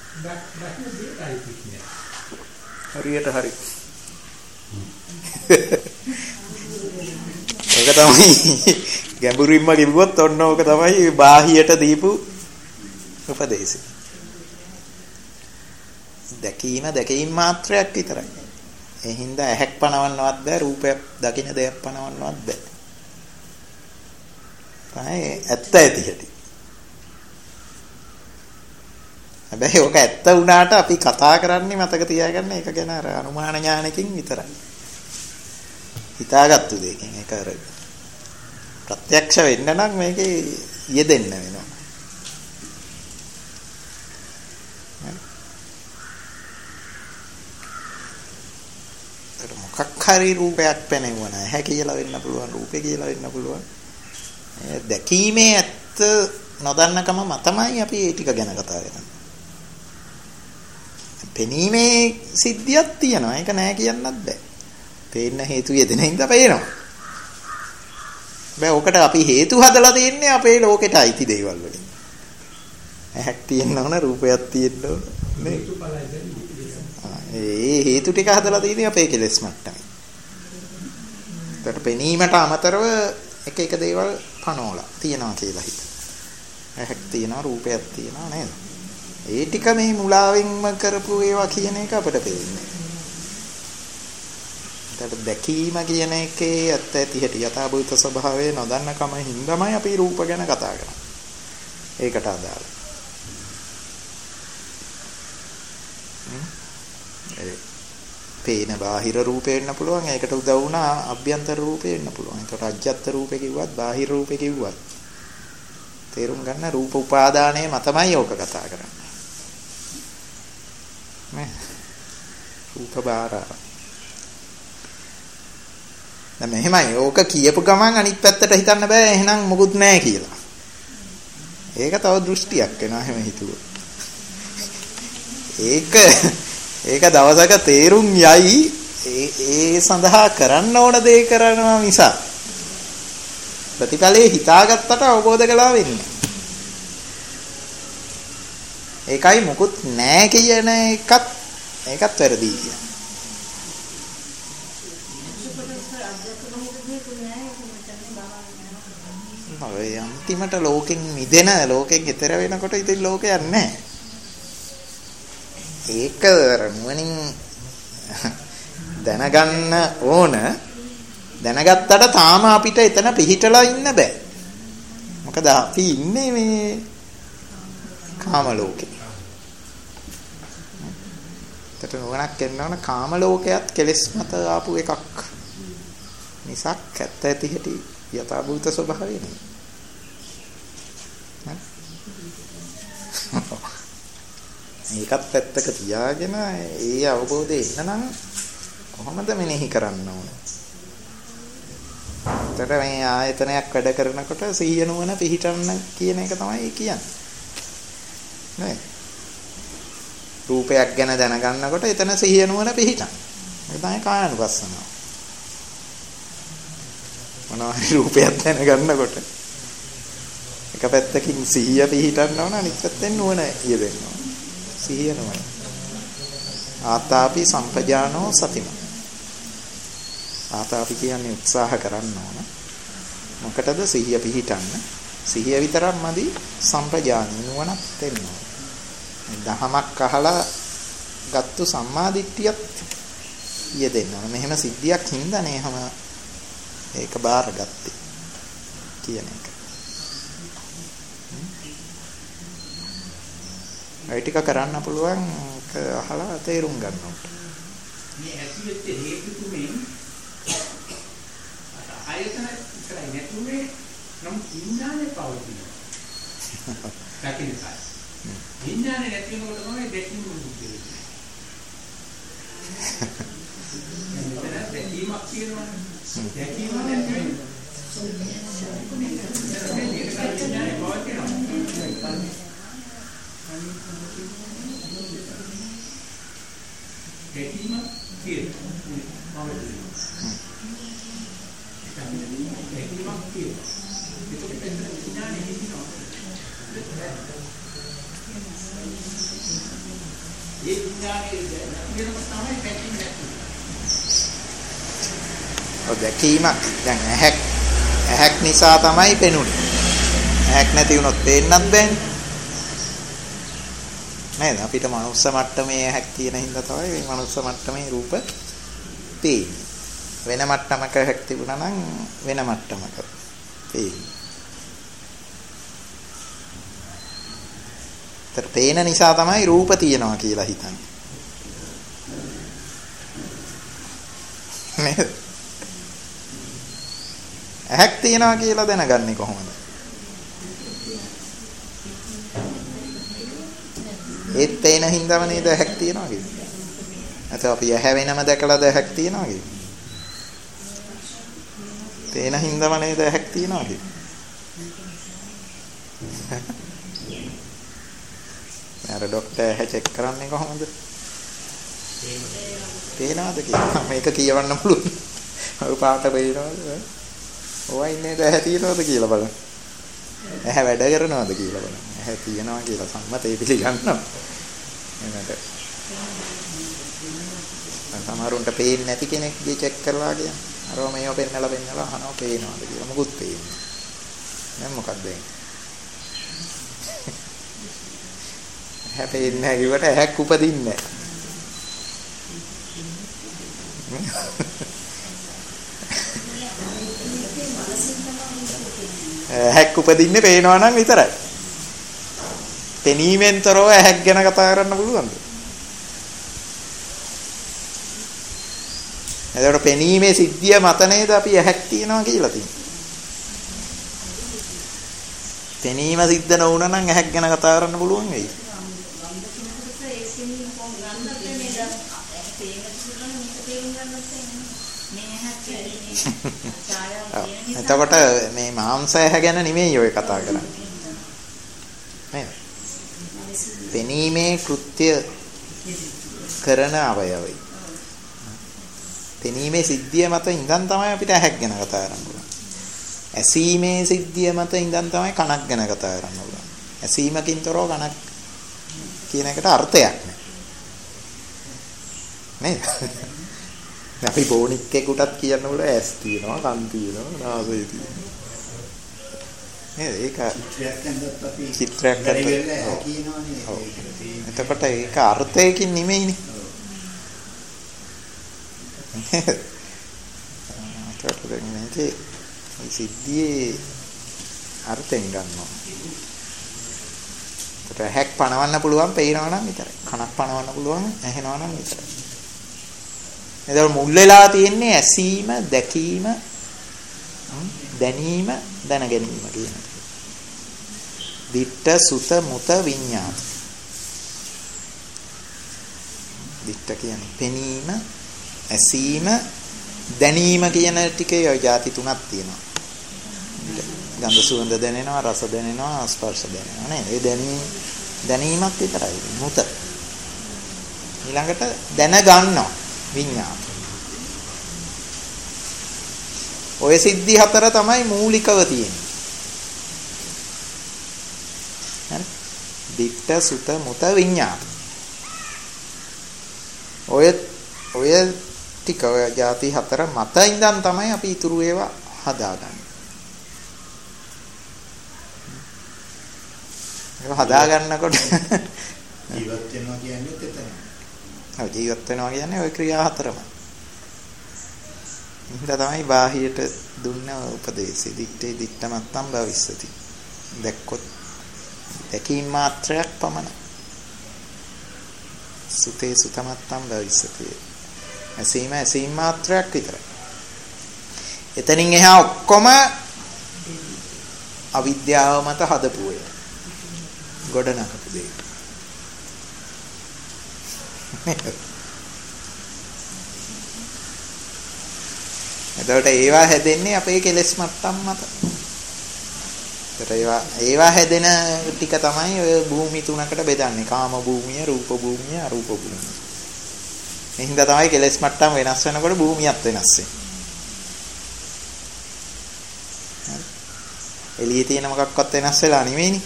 හරියට හරි. ඒක තමයි ගැඹුරින්ම කිව්වොත් ඔන්න ඕක තමයි බාහියට දීපු උපදේශය. දැකීම මාත්‍රයක් විතරයි. ඒ හින්දා ඇහැක් පනවන්නවත් බෑ, රූපයක් දකින්න දෙයක් පනවන්නවත් බෑ. තමයි ඇත්ත ඇති හැටි. හැබැයි ඔක ඇත්ත වුණාට අපි කතා කරන්නේ මතක තියාගන්න ඒක ගැන අර අනුමාන ඥානකින් විතරයි. හිතාගත්තු දෙයකින් ඒක අර ප්‍රත්‍යක්ෂ වෙන්න නම් මේකේ යෙදෙන්න වෙනවා. මොකක් හරි රූපයක් පෙනෙනවා නෑ. ඇහැ කියලා වෙන්න පුළුවන්, රූපේ කියලා වෙන්න පුළුවන්. දැකීමේ ඇත්ත නොදන්නකම මතමයි අපි ඒ ටික ගැන කතා කරන්නේ. පෙනීමේ සිද්ධියක් තියෙනවා. ඒක නෑ කියන්නත් බෑ. පේන්න හේතු යෙදෙන හින්දා පේනවා. බෑ ඔකට අපි හේතු හදලා තියන්නේ අපේ ලෝකෙට අයිති දේවල් වලින්. ඇහක් තියෙන්න ඕන, රූපයක් තියෙන්න ඕන නේ. ඒ හේතු ටික හදලා තියෙන්නේ අපේ කෙලෙස් මට්ටමේ. ඒකට පෙනීමට අමතරව එක එක දේවල් පනෝලා තියනවා කියලා හිත. ඇහක් තියෙනවා, රූපයක් තියෙනවා නේද? ඒ ටික මේ මුලාවෙන්ම කරපු ඒවා කියන එක අපිට පේන්නේ. ඒකට දැකීම කියන එකේ ඇත්ත ඇති හැටි යථාභූත ස්වභාවය නොදන්නකම හින්දාමයි අපි රූප ගැන කතා කරන්නේ. ඒකට අදාළ. පේන බාහිර රූපේ වෙන්න පුළුවන්. ඒකට උදව් වුණා අභ්‍යන්තර රූපේ වෙන්න පුළුවන්. ඒකට අජ්ජත් රූපේ කිව්වත් බාහිර රූපේ කිව්වත් තේරුම් ගන්න රූප උපාදානයේ මතමයි ඕක කතා කරන්නේ. නේ? රූප බාරා. දැන් මෙහෙමයි ඕක කියපු ගමන් අනිත් පැත්තට හිතන්න බෑ එහෙනම් මොකුත් නැහැ කියලා. ඒක තව දෘෂ්ටියක් වෙනවා එහෙම හිතුවොත්. ඒක දවසක තේරුම් යයි ඒ සඳහා කරන්න ඕන දේ කරනවා මිස ප්‍රතිඵලේ හිතාගත්තට අවබෝධ කළා වෙන්නේ. ඒකයි මොකුත් නැහැ කියන ඒකත් වැරදි කියන්නේ. ඔය අන්තිමට ලෝකෙන් මිදෙන ලෝකෙන් ඈතර වෙනකොට ඉතින් ලෝකයක් නැහැ. ඒක නුවණින් දැනගන්න ඕන. දැනගත්තට තාම අපිට එතන පිහිටලා ඉන්න බෑ. මොකද අපි ඉන්නේ මේ කාම ලෝකේ. ඒකට නුවණක් එන්න ඕන කාම ලෝකයක් කෙලෙස් මත ආපු එකක්. මිසක් ඇත්ත ඇති හැටි යථාභූත ස්වභාවය නෙවෙයි. ඒකත් පැත්තක තියාගෙන ඒ අවබෝධය එනනම් කොහොමද මෙනෙහි කරන්න ඕන? ඒතර මේ ආයතනයක් වැඩ කරනකොට සිහිය නුවණ පිහිටන්න කියන එක තමයි කියන්නේ. නේ? රූපයක් ගැන දැනගන්නකොට එතන සිහිය නුවණ පිහිටන්න. ඒක තමයි කායानुපස්සනාව. මොනවාරි රූපයක් දැනගන්නකොට එක පැත්තකින් සිහිය පිහිටන්න ඕන අනිත් පැත්තෙන් නුවණ යෙදෙන්න ඕන. සිහිය නුවණ. ආතාපි සම්පජානෝ සතිම. ආතාපි කියන්නේ උත්සාහ කරන්න ඕන. මොකටද සිහිය පිහිටන්න? සිහිය විතරක්මදි සම්පජානී නුවණක් දෙන්න ඕන. දහමක් අහලා ගත්තු සම්මාදිට්ඨියත් යෙදෙන්න ඕන. මෙහෙම සිද්ධියක් හින්දානේ හැම ඒක බාරගත්තේ කියන එක. ඒ ටික කරන්න පුළුවන් අහලා තේරුම් ගන්න ඕන. මේ ඇසියෙත් හේතු තුනෙන් ආයතන ඉතරයි නැතුනේ නම් විඥානේ පවතිනවා. දැකිනකයි. විඥානේ නැතිවෙනකොට තමයි දැකීම මුදුනේ. එතන දැකීමක් කියනවනේ. දැකීම නැතිවෙන්නේ. විඥානේ පවතිනවා. දැකීම කියනවා. දැකීමක් කියනවා. ඒකත් විඥානේ හිතනවා. ඒ විඥානේ දැකීමක් තමයි දැකීම නැති. ඔය දැකීමක් දැන් ඇහක් නිසා තමයි පෙනුනේ. ඇහක් නැති වුණොත් පේන්නත් බෑනේ. නේද? අපිට මනුස්ස මට්ටමේ ඇහක් තියෙන හින්දා තමයි මේ මනුස්ස මට්ටමේ රූප පේන්නේ. වෙන මට්ටමක ඇහක් තිබුණා නම් වෙන මට්ටමක පේන්නේ. ඒතර පේන නිසා තමයි රූප තියෙනවා කියලා හිතන්නේ. නේද? ඇහක් තියෙනවා කියලා දැනගන්නේ කොහොමද? ඒත් පේන හින්දාම නේද ඇහක් තියනවා කියන්නේ. නැත්නම් අපි ඇහැ වෙනම දැකලාද ඇහක් තියනවා කියන්නේ. පේන හින්දාම නේද ඇහක් තියනවා කියන්නේ. අර ડોක්ටර් ඇහැ චෙක් කරන්නේ කොහොමද? පේනවද කියලා. මේක කියවන්න පුළුවන්. ඔය පාට පේනවද? ඔය ඉන්නේ ඇහැ තියනවද කියලා බලන්න. ඇහැ වැඩ කරනවද කියලා බලන්න. ඇහැ තියනවා කියලා සම්මතේ පිළිගන්නවා. එනකට සමහරුන්ට පේන්නේ නැති කෙනෙක්ගේ චෙක් කරලා කියන්නේ. අරව මේව පෙන්නලා අහනවා පේනවද කියලා. මොකුත් පේන්නේ නැහැ. දැන් මොකක්ද වෙන්නේ? ඇහැ පේන්නේ නැහැ කිව්වට ඇහැක් උපදින්නේ නැහැ. ඇහැක් උපදින්නේ පේනවා නම් විතරයි. පෙනීමෙන් තොරව ඇහැක් ගැන කතා කරන්න පුළුවන්ද? එතකොට පෙනීමේ සිද්ධිය මත නේද අපි ඇහැක් තියනවා කියලා තියෙන්නේ. පෙනීම සිද්ධ නොවුණා නම් ඇහැක් ගැන කතා කරන්න පුළුවන් වෙයි. එතකොට මේ මාංශය ගැන නෙමෙයි ඔය කතා කරන්නේ. නේද? පෙනීමේ කෘත්‍ය කරන අවයවයි. පෙනීමේ සිද්ධිය මත ඉඳන් තමයි අපිට ඇහැක් ගැන කතා කරන්න පුළුවන්. ඇසීමේ සිද්ධිය මත ඉඳන් තමයි කනක් ගැන කතා කරන්න පුළුවන්. ඇසීමකින් තොරව කනක් කියන එකට අර්ථයක් නැහැ. නේද? අපි බෝනික්කෙකුටත් කියන්න ඕන ඇස් තියෙනවා, කන් තියෙනවා, නාසය තියෙනවා. නේද? ඒක චිත්‍රයක් කියනවනේ. එතකොට ඒක අර්ථයකින් නෙමෙයිනේ. එතකොට මේ සිද්ධියේ අර්ථයෙන් ගන්නවා. ඒකට හැක් පණවන්න පුළුවන් පේනවා නම් විතරයි. කනක් පණවන්න පුළුවන් ඇහෙනවා නම් විතරයි. එතකොට මුල් වෙලා තියෙන්නේ ඇසීම, දැකීම, දැනීම, දැනගැනීම කියන එක. දිට්ඨ සුත මුත විඤ්ඤාත. දිට්ඨ කියන්නේ පෙනීම, ඇසීම, දැනීම කියන ටිකේ ඔය જાති තුනක් තියෙනවා. ගන්ධ සුවඳ දැනෙනවා, රස දැනෙනවා, ස්පර්ශ දැනෙනවා නේද? ඒ දැනීමක් විතරයි. මුත. ඊළඟට දැනගන්නවා. විඤ්ඤාත. ඔය සිද්ධි හතර තමයි මූලිකව තියෙන්නේ. හරි? දිට්ඨ සුත මුත විඤ්ඤාත. ඔය ටික ඔය ಜಾති හතර මත ඉඳන් තමයි අපි ඊතුරු ඒවා හදාගන්නේ. ඒක හදාගන්නකොට ජීවත් වෙනවා කියන්නේ එතන. ඔව් ජීවත් වෙනවා කියන්නේ ওই ක්‍රියා හතරම. ඉතින් තමයි බාහියට දුන්න උපදේශي දිත්තේ දිත්තමත්තම් භවිස්සති. දැක්කොත් දැකීම මාත්‍රයක් පමණයි. සුතේ සුතමත්තම් භවිස්සති. ඇසීම මාත්‍රයක් විතරයි. එතනින් එහා ඔක්කොම අවිද්‍යාව මත හදපු එක. ගොඩනගපු දෙයක්. එතකොට ඒවා හැදෙන්නේ අපේ කෙලෙස් මට්ටම් මත. ඒවා හැදෙන ටික තමයි ඔය භූමි තුනකට බෙදන්නේ. කාම භූමිය, රූප භූමිය, අරූප භූමිය. එහෙනම් තමයි කෙලෙස් මට්ටම් වෙනස් වෙනකොට භූමියත් වෙනස් වෙන්නේ. එළියේ තියෙන මොකක්වත් වෙනස් වෙලා නෙවෙයිනේ.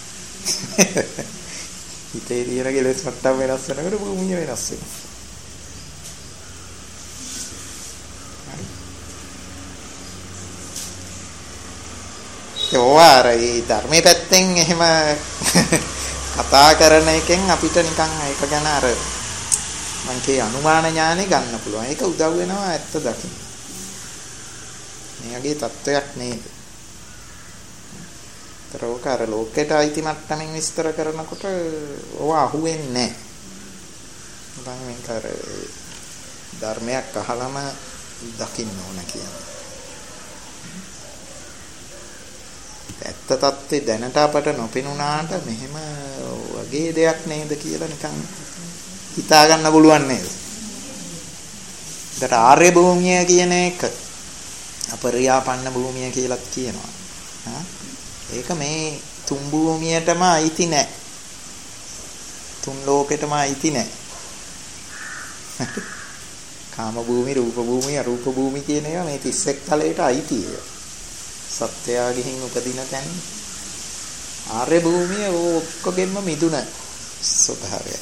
හිතේ තියෙන කෙලෙස් මට්ටම් වෙනස් වෙනකොට භූමිය වෙනස් වෙනවා. ඒ ධර්මයේ පැත්තෙන් එහෙම කතා කරන එකෙන් අපිට නිකන් ඒක ගැන අර මං කිය අනුමාන ඥානෙ ගන්න පුළුවන්. ඒක උදව් වෙනවා ඇත්ත දකින්න. මේ වගේ තත්වයක් නේද? තරෝක අර ලෝකයට අයිති මට්ටමින් විස්තර කරනකොට ඕව අහුවෙන්නේ නැහැ. මම මේක අර ධර්මයක් අහලම දකින්න ඕන කියන්නේ. ඇත්ත తත්ත්වේ දැනට අපට නොපෙනුනාට මෙහෙම වගේ දෙයක් නේද කියලා නිකන් හිතා ගන්න පුළුවන් නේද? ඒකට ආර්ය භූමිය කියන එක අපරියාපන්න භූමිය කියලාත් කියනවා. ඒක මේ තුන් භූමියටම අයිති නැහැ. තුන් ලෝකෙටම අයිති නැහැ. කාම භූමි, රූප භූමි, අරූප භූමි කියන ඒවා මේ 31 තලයට අයිති ඒවා. සත්‍යයා ගිහින් උපදින තැන ආර්ය භූමිය ඔක්කොගෙම මිදුන ස්වභාවයක්.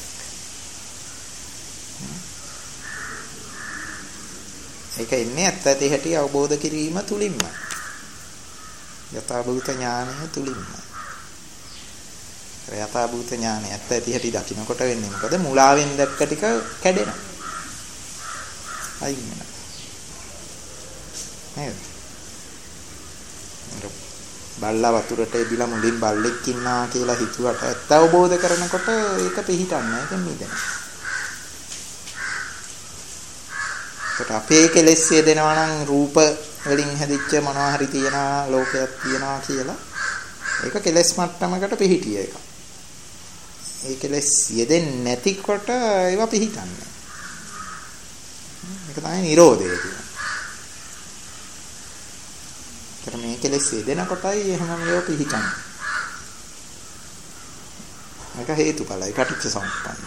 ඒක එන්නේ ඇත්ත ඇති හැටි අවබෝධ කිරීම තුලින්ම. යථාභූත ඥානය තුලින්ම. යථාභූත ඥානය ඇත්ත ඇති හැටි දකින්නකොට වෙන්නේ මොකද? මුලාවෙන් දැක්ක ටික කැඩෙනවා. අයින් වෙනවා. නේද? බල්ලා වතුරට එදිලා මුලින් බල්ලෙක් ඉන්නා කියලා හිතුවට ඇත්ත අවබෝධ කරනකොට ඒක පිහිටන්නේ ඒක මිදෙනවා. ඒකට අපේ කෙලෙස් යදෙනවා නම් රූප වලින් හැදිච්ච මොනවා හරි තියනවා ලෝකයක් තියනවා කියලා ඒක කෙලෙස් මට්ටමකට පිහිටිය එක. ඒ කෙලෙස් යෙදෙන්නේ නැතිකොට ඒවා පිහිටන්නේ. ඒක තමයි නිරෝධය කියන්නේ. ඒතර මේ කෙලෙස් යෙදෙනකොටයි එහෙම මේව පිහිටන්නේ. මේක හේතුඵලයි පටිච්චසමුප්පන්න.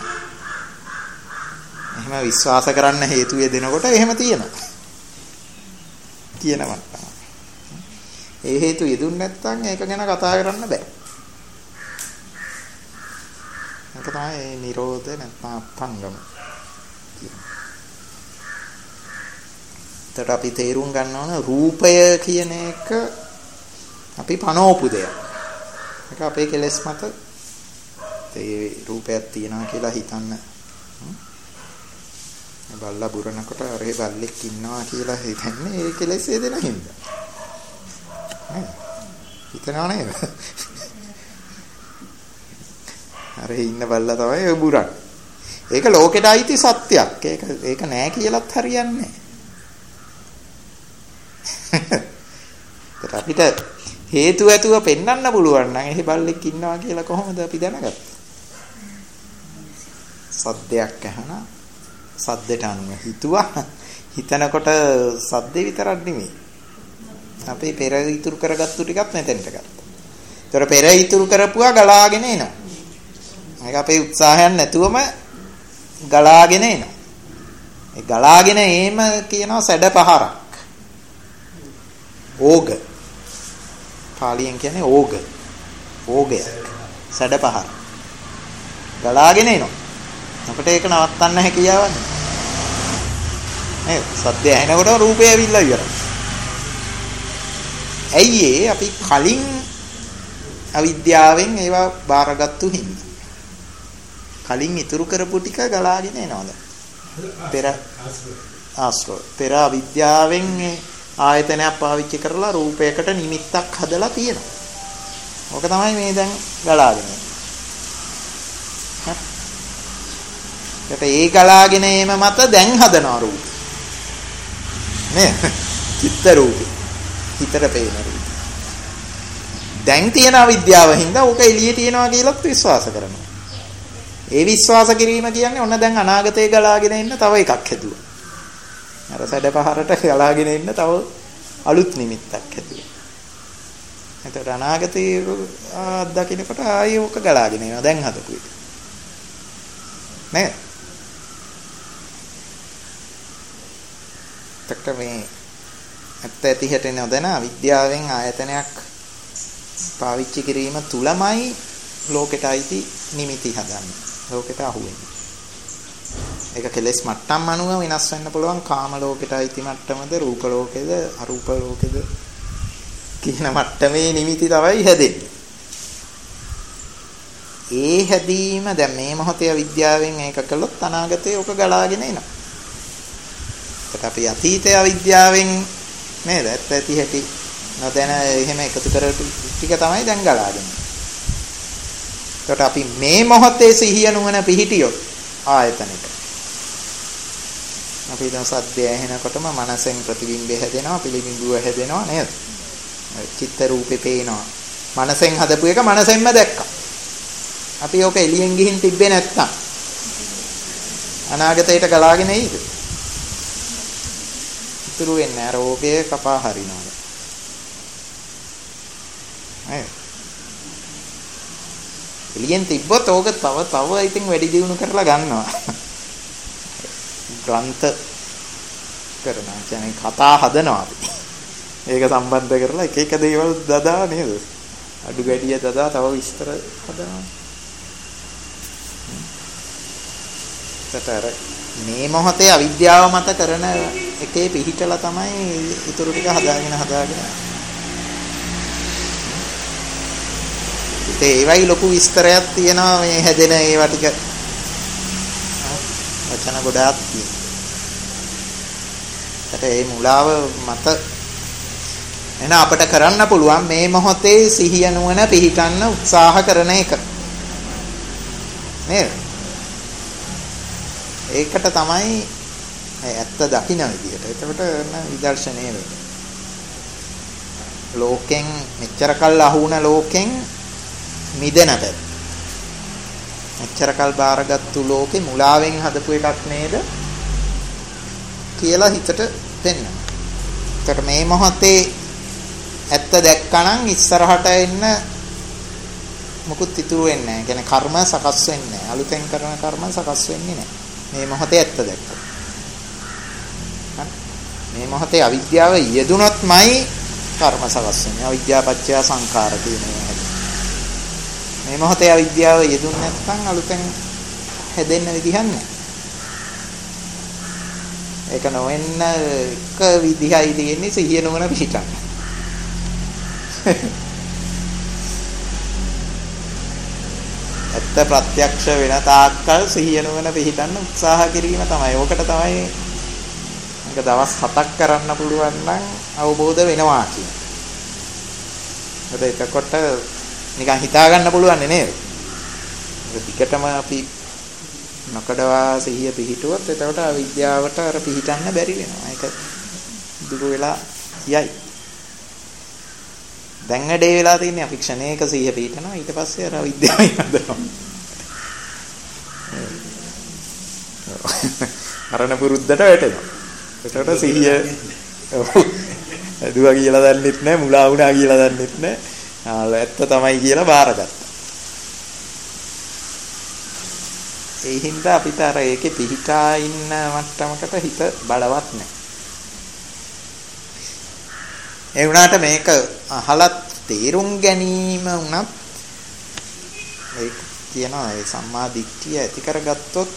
එහෙම විශ්වාස කරන්න හේතු යෙදෙනකොට එහෙම තියෙනවා. කියන මට්ටම. ඒ හේතු යෙදුන්නේ නැත්නම් ඒක ගැන කතා කරන්න බෑ. ඒක තමයි නිරෝධ නැත්නම් අපංගම. ඒකට අපි තේරුම් ගන්න ඕන රූපය කියන එක අපි පනෝපු දෙයක්. ඒක අපේ කෙලෙස් මත ඒ රූපයක් තියනවා කියලා හිතන්න. බල්ලා බුරනකොට අරේ බල්ලෙක් ඉන්නවා කියලා හිතන්නේ ඒ කෙලෙස් දෙන හින්දා. හිතනවා නේද? අරේ ඉන්න බල්ලා තමයි බුරන්නේ. ඒක ලෝකෙට අයිති සත්‍යයක්. ඒක නෑ කියලාත් හරියන්නේ නෑ. අපිට හේතු ඇතුව පෙන්වන්න පුළුවන් නම් එහි බල්ලෙක් ඉන්නවා කියලා කොහොමද අපි දැනගත්තේ? සද්දයක් අහනවා. සද්දට අනුව හිතුවා. හිතනකොට සද්දේ විතරක් නෙමෙයි. අපි පෙර ඉතුරු කරගත්තු ටිකත් මෙතෙන්ට ගත්තා. ඒතර පෙර ඉතුරු කරපුවා ගලාගෙන එනවා. මේක අපේ උත්සාහයක් නැතුවම ගලාගෙන එනවා. ඒ ගලාගෙන ඒම කියනවා සැඩ පහරක්. ඕග. පාලියෙන් කියන්නේ ඕග. ඕගය. සැඩ පහර. ගලාගෙන එනවා. අපිට ඒක නවත්තන්න හැකියාවක් නැහැ. නේද? සද්දය ඇහෙනකොට රූපය ඇවිල්ලා ඉවරයි. ඇයි අපි කලින් අවිද්‍යාවෙන් ඒවා බාරගත්තු හින්දා. කලින් ඉතුරු කරපු ටික ගලාගෙන එනවාද? පෙර ආශ්‍රව. පෙර අවිද්‍යාවෙන් ආයතනයක් පාවිච්චි කරලා රූපයකට නිමිත්තක් හදලා තියෙනවා. ඕක තමයි මේ දැන් ගලාගෙන එන්නේ. ඒ ගලාගෙන ඒම මත දැන් හදනවා රූප. නේ? චිත්ත රූපේ. හිතට පේන රූප. දැන් තියෙන අවිද්‍යාව හින්දා ඕක එළියේ තියනවා කියලාත් විශ්වාස කරනවා. ඒ විශ්වාස කිරීම කියන්නේ ඔන්න දැන් අනාගතේ ගලාගෙන ඉන්න තව එකක් හැදුවා. අර සැඩ පහරට ගලාගෙන ඉන්න තව අලුත් නිමිත්තක් හැදුවා. එතකොට අනාගතේ අත්දකින්නකොට ආයෙ ඕක ගලාගෙන එනවා දැන් හදපු එක. නේ? එතකොට මේ ඇත්ත ඇති හැට නොදැන අවිද්‍යාවෙන් ආයතනයක් පාවිච්චි කිරීම තුලමයි ලෝකෙට අයිති නිමිති හදන්නේ. ලෝකෙට අහු වෙන්නේ. ඒක කෙලෙස් මට්ටම් අනුව වෙනස් වෙන්න පුළුවන්. කාම ලෝකෙට අයිති මට්ටමද, රූප ලෝකෙද, අරූප ලෝකෙද කියන මට්ටමේ නිමිති තමයි හැදෙන්නේ. ඒ හැදීම දැන් මේ මොහොතේ අවිද්‍යාවෙන් ඒක කළොත් අනාගතේ ඔක ගලාගෙන එනවා. ඒකට අපි අතීතයේ අවිද්‍යාවෙන් නේද ඇත්ත ඇති හැටි නොදැන එහෙම එකතු කරපු ටික තමයි දැන් ගලාගෙන. ඒකට අපි මේ මොහොතේ සිහිය නුවණ පිහිටියොත් ආයතනෙට අපි දැන් සද්දය ඇහෙනකොටම මනසෙන් ප්‍රතිබිම්බය හැදෙනවා, පිළිබිඹුව හැදෙනවා නේද? චිත්ත රූපේ පේනවා. මනසෙන් හදපු එක මනසෙන්ම දැක්කා. අපි ඕක එළියෙන් ගිහින් තිබ්බේ නැත්තම් අනාගතයට ගලාගෙන එයිද? ඉතුරු වෙන්නේ අර ඕකේ කපා හරිනවා. එළියෙන් තිබ්බොත් ඕක තව ඉතින් වැඩි දියුණු කරලා ගන්නවා. ග්‍රන්ථ කරනවා කියන්නේ කතා හදනවා අපි. ඒක සම්බන්ධ කරලා එක එක දේවල් දදා නේද? අඩු ගැඩිය දදා තව විස්තර හදනවා. මේ මොහොතේ අවිද්‍යාව මත කරන එකේ පිහිටලා තමයි ඊටු ටික හදාගෙන ඒවයි ලොකු විස්තරයක් තියෙනවා මේ හැදෙන ඒවා ටික වචන ගොඩාක් තියෙනවා. ඒ මුලාව මත එන අපිට කරන්න පුළුවන් මේ මොහොතේ සිහිය නුවණ පිහිටන්න උත්සාහ කරන එක නේද? ඒකට තමයි ඇත්ත දකින්න විදියට. එතකොට විදර්ශනය වෙන්නේ. ලෝකෙන් මෙච්චර කල් අහු වුණ ලෝකෙන් මිදෙන පැත්ත. මෙච්චර කල් බාරගත්තු ලෝකේ මුලාවෙන් හදපු එකක් නේද කියලා හිතට දෙන්නවා. එතකොට මේ මොහොතේ ඇත්ත දැක්කනම් ඉස්සරහට එන්න මොකුත් ඉතුරු වෙන්නේ නැහැ. කියන්නේ කර්ම සකස් වෙන්නේ නැහැ. අලුතෙන් කරන කර්ම සකස් වෙන්නේ නැහැ. මේ මොහොතේ ඇත්ත දැක්ක. මේ මොහොතේ අවිද්‍යාව යෙදුනොත්මයි කර්ම සකස් වෙන්නේ. අවිද්‍යාව පත්‍ය සංඛාර කියන එක. මේ මොහොතේ අවිද්‍යාව යෙදුන්නේ නැත්නම් අලුතෙන් හැදෙන්න විදිහක් නැහැ. ඒක නොවෙන්න එක විදිහයි තියෙන්නේ සිහිය නොවන පිටක්. ඇත්ත ප්‍රත්‍යක්ෂ වෙන තාක්කල් සිහිය නොවන පිහිටන්න උත්සාහ කිරීම තමයි. ඕකට තමයි මේක දවස් 7ක් කරන්න පුළුවන් නම් අවබෝධ වෙනවා කියන්නේ. එතකොට නිකන් හිතා ගන්න පුළුවන් නේද? ඒක ටිකටම අපි නොකඩවා සිහිය පිහිටුවොත් එතකොට අවිද්‍යාවට අර පිහිටන්න බැරි වෙනවා. ඒක දුර වෙලා යයි. දැන් වැඩේ වෙලා තින්නේ අපි ක්ෂණයක සිහිය පිහිටනවා ඊට පස්සේ අර අවිද්‍යාවෙන් හදනවා. අරණ පුරුද්දට වැටෙනවා. එතකොට සිහිය දුවා කියලා දන්නෙත් නැහැ මුලා වුණා කියලා දන්නෙත් නැහැ. ඇත්ත තමයි කියලා බාරගත්තා. ඒ හින්දා අපිට අර ඒකේ පිහිටා ඉන්න මට්ටමකට හිත බලවත් නැහැ. ඒ වුණාට මේක අහලත් තේරුම් ගැනීම උනත් ඒ කියනවා ඒ සම්මා දිට්ඨිය ඇති කරගත්තොත්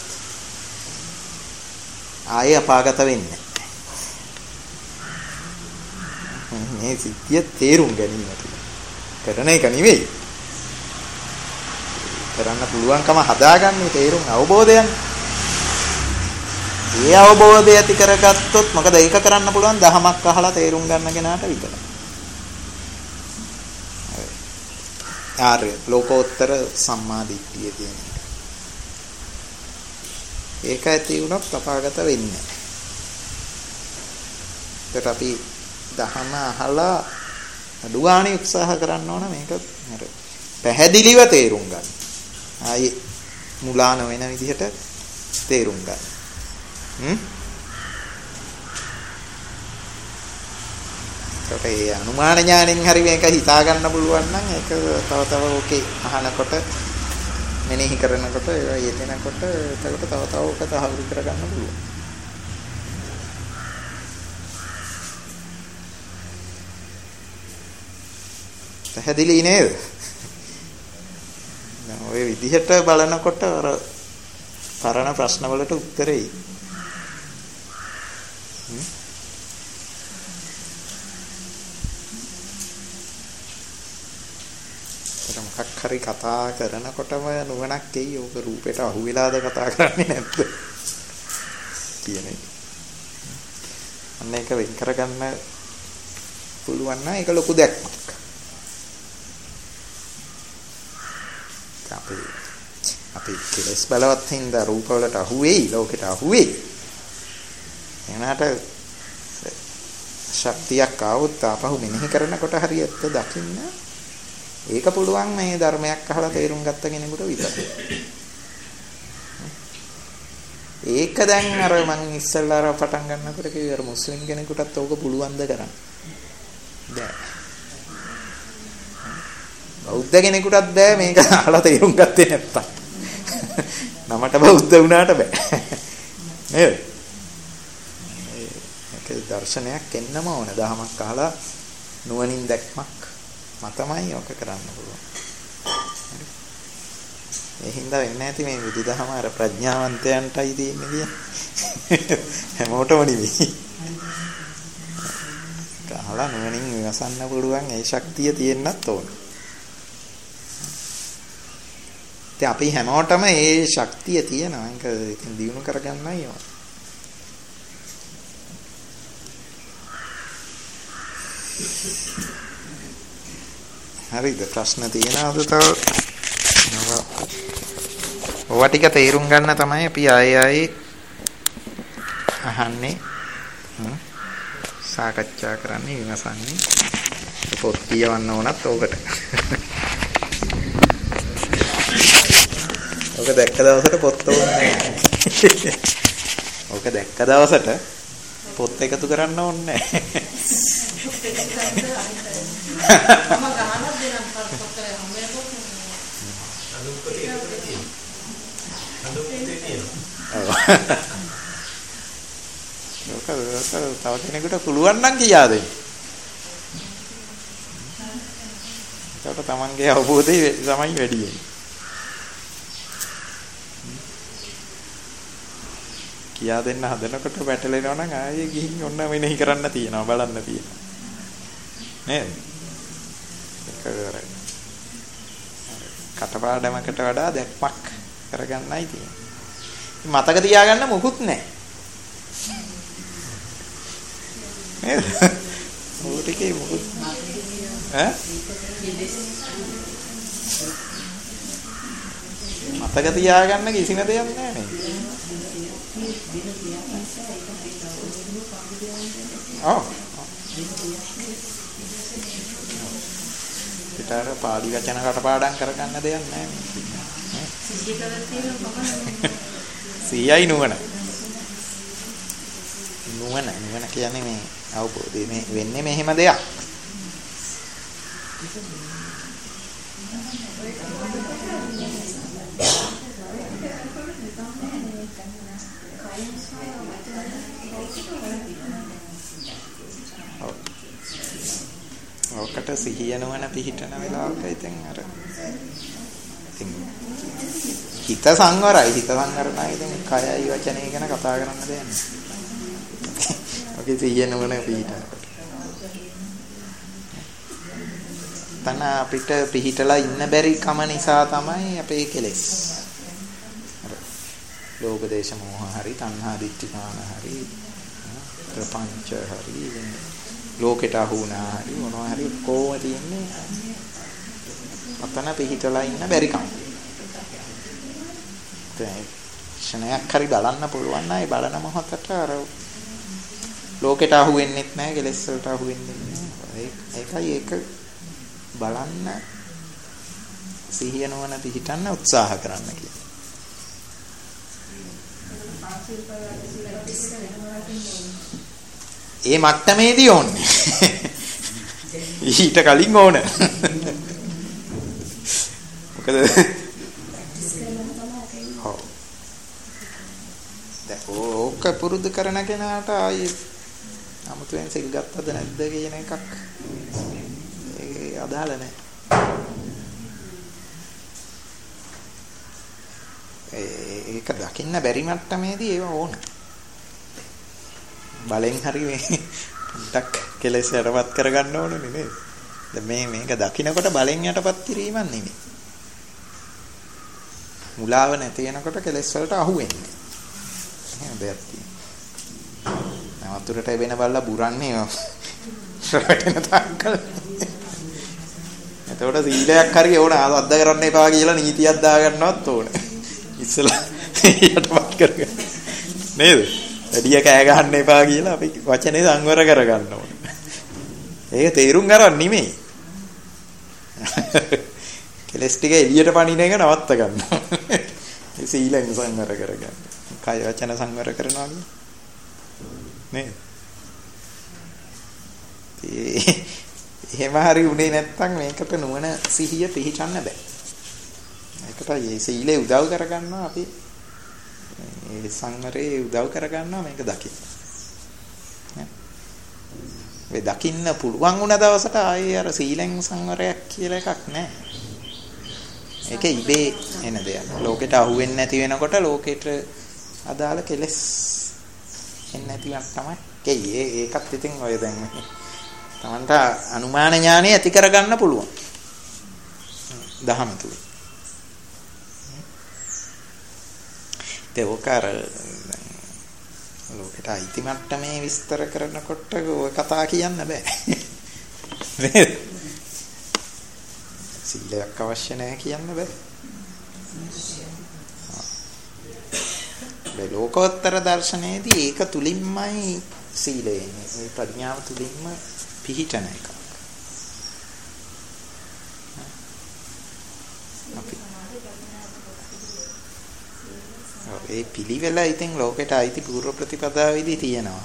ආයෙ අපාගත වෙන්නේ නැහැ. මේ සිද්ධිය තේරුම් ගැනීමට කරන එක නෙවෙයි. කරන්න පුළුවන්කම හදාගන්නේ තේරුම් අවබෝධයන්. ඒ අවබෝධය ඇති කරගත්තොත් මොකද ඒක කරන්න පුළුවන් දහමක් අහලා තේරුම් ගන්න කෙනාට විතරයි. ආර්ය ලෝකෝත්තර සම්මා දිට්ඨිය කියන එක. ඒක ඇති වුණොත් අපාගත වෙන්නේ නැහැ. අපි දහම අහලා අඩුගානේ උත්සාහ කරන්න ඕන මේක පැහැදිලිව තේරුම් ගන්න. ආයේ මුලා නොවන විදිහට තේරුම් ගන්න. ඒ අනුමාන ඥාණයෙන් හරි මේක හිතා ගන්න පුළුවන් නම් ඒක තව ඕකේ අහනකොට මෙනෙහි කරනකොට ඒවා යෙදෙනකොට එතකොට තව ඕක තහවුරු කර ගන්න පුළුවන්. පැහැදිලි නේද? ඔය විදිහට බලනකොට අර පරණ ප්‍රශ්න වලට උත්තරේ මොකක් හරි කතා කරනකොටම නුවණක් එයි. ඕක රූපයට අහු වෙලාද කතා කරන්නේ නැද්ද කියන එක. අන්න ඒක වෙන් කරගන්න පුළුවන් නම් ඒක ලොකු දැක්මක්. අපි කෙලස් බලවත් හින්දා රූප වලට අහු වෙයි, ලෝකෙට අහු වෙයි. එනකට ශක්තියක් ආවොත් ආපහු මෙනෙහි කරනකොට හරියට දකින්න ඒක පුළුවන් මේ ධර්මයක් අහලා තේරුම් ගත්ත කෙනෙකුට විතරයි. ඒක දැන් අර මං ඉස්සෙල්ලා පටන් ගන්නකොට කිව්වේ අර මුස්ලිම් කෙනෙකුටත් ඕක පුළුවන් ද කරන්න. බෑ. බෞද්ධ කෙනෙකුටත් බෑ මේක අහලා තේරුම් ගත්තේ නැත්තම්. නමට බෞද්ධ වුණාට බෑ. නේද? ඒක දර්ශනයක් එන්නම ඕන. දහමක් අහලා නුවණින් දැක්මක් මතමයි ඔක කරන්න පුළුවන්. ඒ හින්දා වෙන්නේ නැති මේ බුදුදහම අර ප්‍රඥාවන්තයන්ටයි තියෙන්නේ කියන්නේ. හැමෝටම නෙවෙයි. අහලා නුවණින් විමසන්න පුළුවන් ඒ ශක්තිය තියෙන්නත් ඕන. ඉතින් අපි හැමෝටම ඒ ශක්තිය තියෙනවා. ඒක ඉතින් දිනු කරගන්නයි ඕන. හරිද? ප්‍රශ්න තියෙනවද තව? ඔවා ටික තේරුම් ගන්න තමයි අපි ආයේ අහන්නේ. සාකච්ඡා කරන්නේ විමසන්නේ. පොත් කියවන්න ඕනත් ඕකට. ඔක දැක්ක දවසට පොත් ඕනේ නැහැ. ඔක දැක්ක දවසට පොත් එකතු කරන්න ඕනේ නැහැ. තව කෙනෙකුට පුළුවන් නම් කියා දෙන්න. ඒකට තමන්ගේ අවබෝධය තමයි වැඩි වෙන්නේ. කියා දෙන්න හදනකොට පැටලෙනවා නම් ආයේ ගිහින් ඔන්න මෙනෙහි කරන්න තියෙනවා බලන්න තියෙනවා. නේද? ඒක කටපාඩමකට වඩා දැක්මක් කරගන්නයි තියෙන්නේ. මතක තියාගන්න මොකුත් නැහැ. නේද? ඔය ටිකේ මොකුත් ඈ මතක තියාගන්න කිසිම දෙයක් නැහැ නේ. ඔව්. පිටාර පාළි වචන කටපාඩම් කරගන්න දෙයක් නැහැ නේ. සියයි නුවණ. නුවණ කියන්නේ මේ අවබෝධය මේ වෙන්නේ මෙහෙම දෙයක්. ඔකට සිහිය නුවණ පිහිටන වෙලාවක ඉතින් අර ඉතින් හිත සංවරයි හිත සංවරණයි ඉතින් කයයි වචනය ගැන කතා කරන්න දෙයක් නෑ. ඔකේ සිහිය නුවණ පිහිටන. තන අපිට පිහිටලා ඉන්න බැරි කම නිසා තමයි අපේ කෙලෙස්. අර ලෝභ දේශ මොහ හරි තණ්හා දිට්ඨි මාන හරි ප්‍රපංච හරි ලෝකෙට අහු වුණා හරි මොනවා හරි කොහොම තියෙන්නේ අතන පිහිටලා ඉන්න බැරි කම. ක්ෂණයක් හරි බලන්න පුළුවන් නම් ඒ බලන මොහොතට අර ලෝකෙට අහු වෙන්නෙත් නැහැ කෙලෙස් වලට අහු වෙන්නේ නැහැ. ඒකයි ඒක බලන්න සිහිය නොවන පිහිටන්න උත්සාහ කරන්න කියන්නේ. ඒ මට්ටමේදී ඕනේ. ඊට කලින් ඕන. මොකද ඕක පුරුදු කරන කෙනාට ආයේ 아무තෙන් සිල් ගත්තද නැද්ද කියන එකක් ඒ අදාළ නැහැ. ඒක දකින්න බැරි මට්ටමේදී ඒව ඕන. බලෙන් හරි මේ ටක් කෙලෙස් යටපත් කරගන්න ඕනේ නේද? දැන් මේක දකින්නකොට බලෙන් යටපත් කිරීමක් නෙමෙයි. මුලාව නැති වෙනකොට කෙලෙස් වලට අහු වෙන්නේ. එහෙම දෙයක් තියෙනවා. වතුරට එබෙන බලලා බුරන්නේ රැටෙන තාක්කල්. එතකොට සීලයක් හරි ඕන අද්ද කරන්න එපා කියලා නීතියක් දාගන්නවත් ඕන. ඉස්සලා යටපත් කරගන්න. නේද? වැඩිය කෑ ගහන්න එපා කියලා අපි වචනේ සංවර කරගන්න ඕන. ඒක තේරුම් ගන්න නෙමෙයි. කෙලස් ටික එළියට පනින එක නවත්ත ගන්න. ඒ සීලෙන් සංවර කරගන්න. කය වචන සංවර කරනවා කියන්නේ. නේද? එහෙම හරි උනේ නැත්තම් මේකට නුවණ සිහිය පිහිටන්න බෑ. ඒකටයි මේ සීලේ උදව් කරගන්නවා අපි මේ සංවරේ උදව් කරගන්නවා මේක දකින්න. මේ දකින්න පුළුවන් වුණ දවසට ආයේ අර සීලෙන් සංවරයක් කියලා එකක් නැහැ. ඒක ඉබේ එන දෙයක්. ලෝකෙට අහු වෙන්නේ නැති වෙනකොට ලෝකෙට අදාළ කෙලෙස් එන්නේ නැතිවක් තමයි. ඒකත් ඉතින් ඔය දැන් තමන්ට අනුමාන ඥානෙ ඇති කරගන්න පුළුවන්. දහම තුල. ඒකකාර ලෝකෙට අයිති මට්ටමේ විස්තර කරනකොට ඔය කතා කියන්න බෑ. නේද? සීලයක් අවශ්‍ය නැහැ කියන්න බෑ. මේ ලෝකෝත්තර දර්ශනයේදී ඒක තුලින්මයි සීලය එන්නේ. මේ ප්‍රඥාව තුලින්ම පිහිටන එක. ඒ පිළිවෙල ඉතින් ලෝකෙට අයිති පූර්ව ප්‍රතිපදාවේදී තියෙනවා.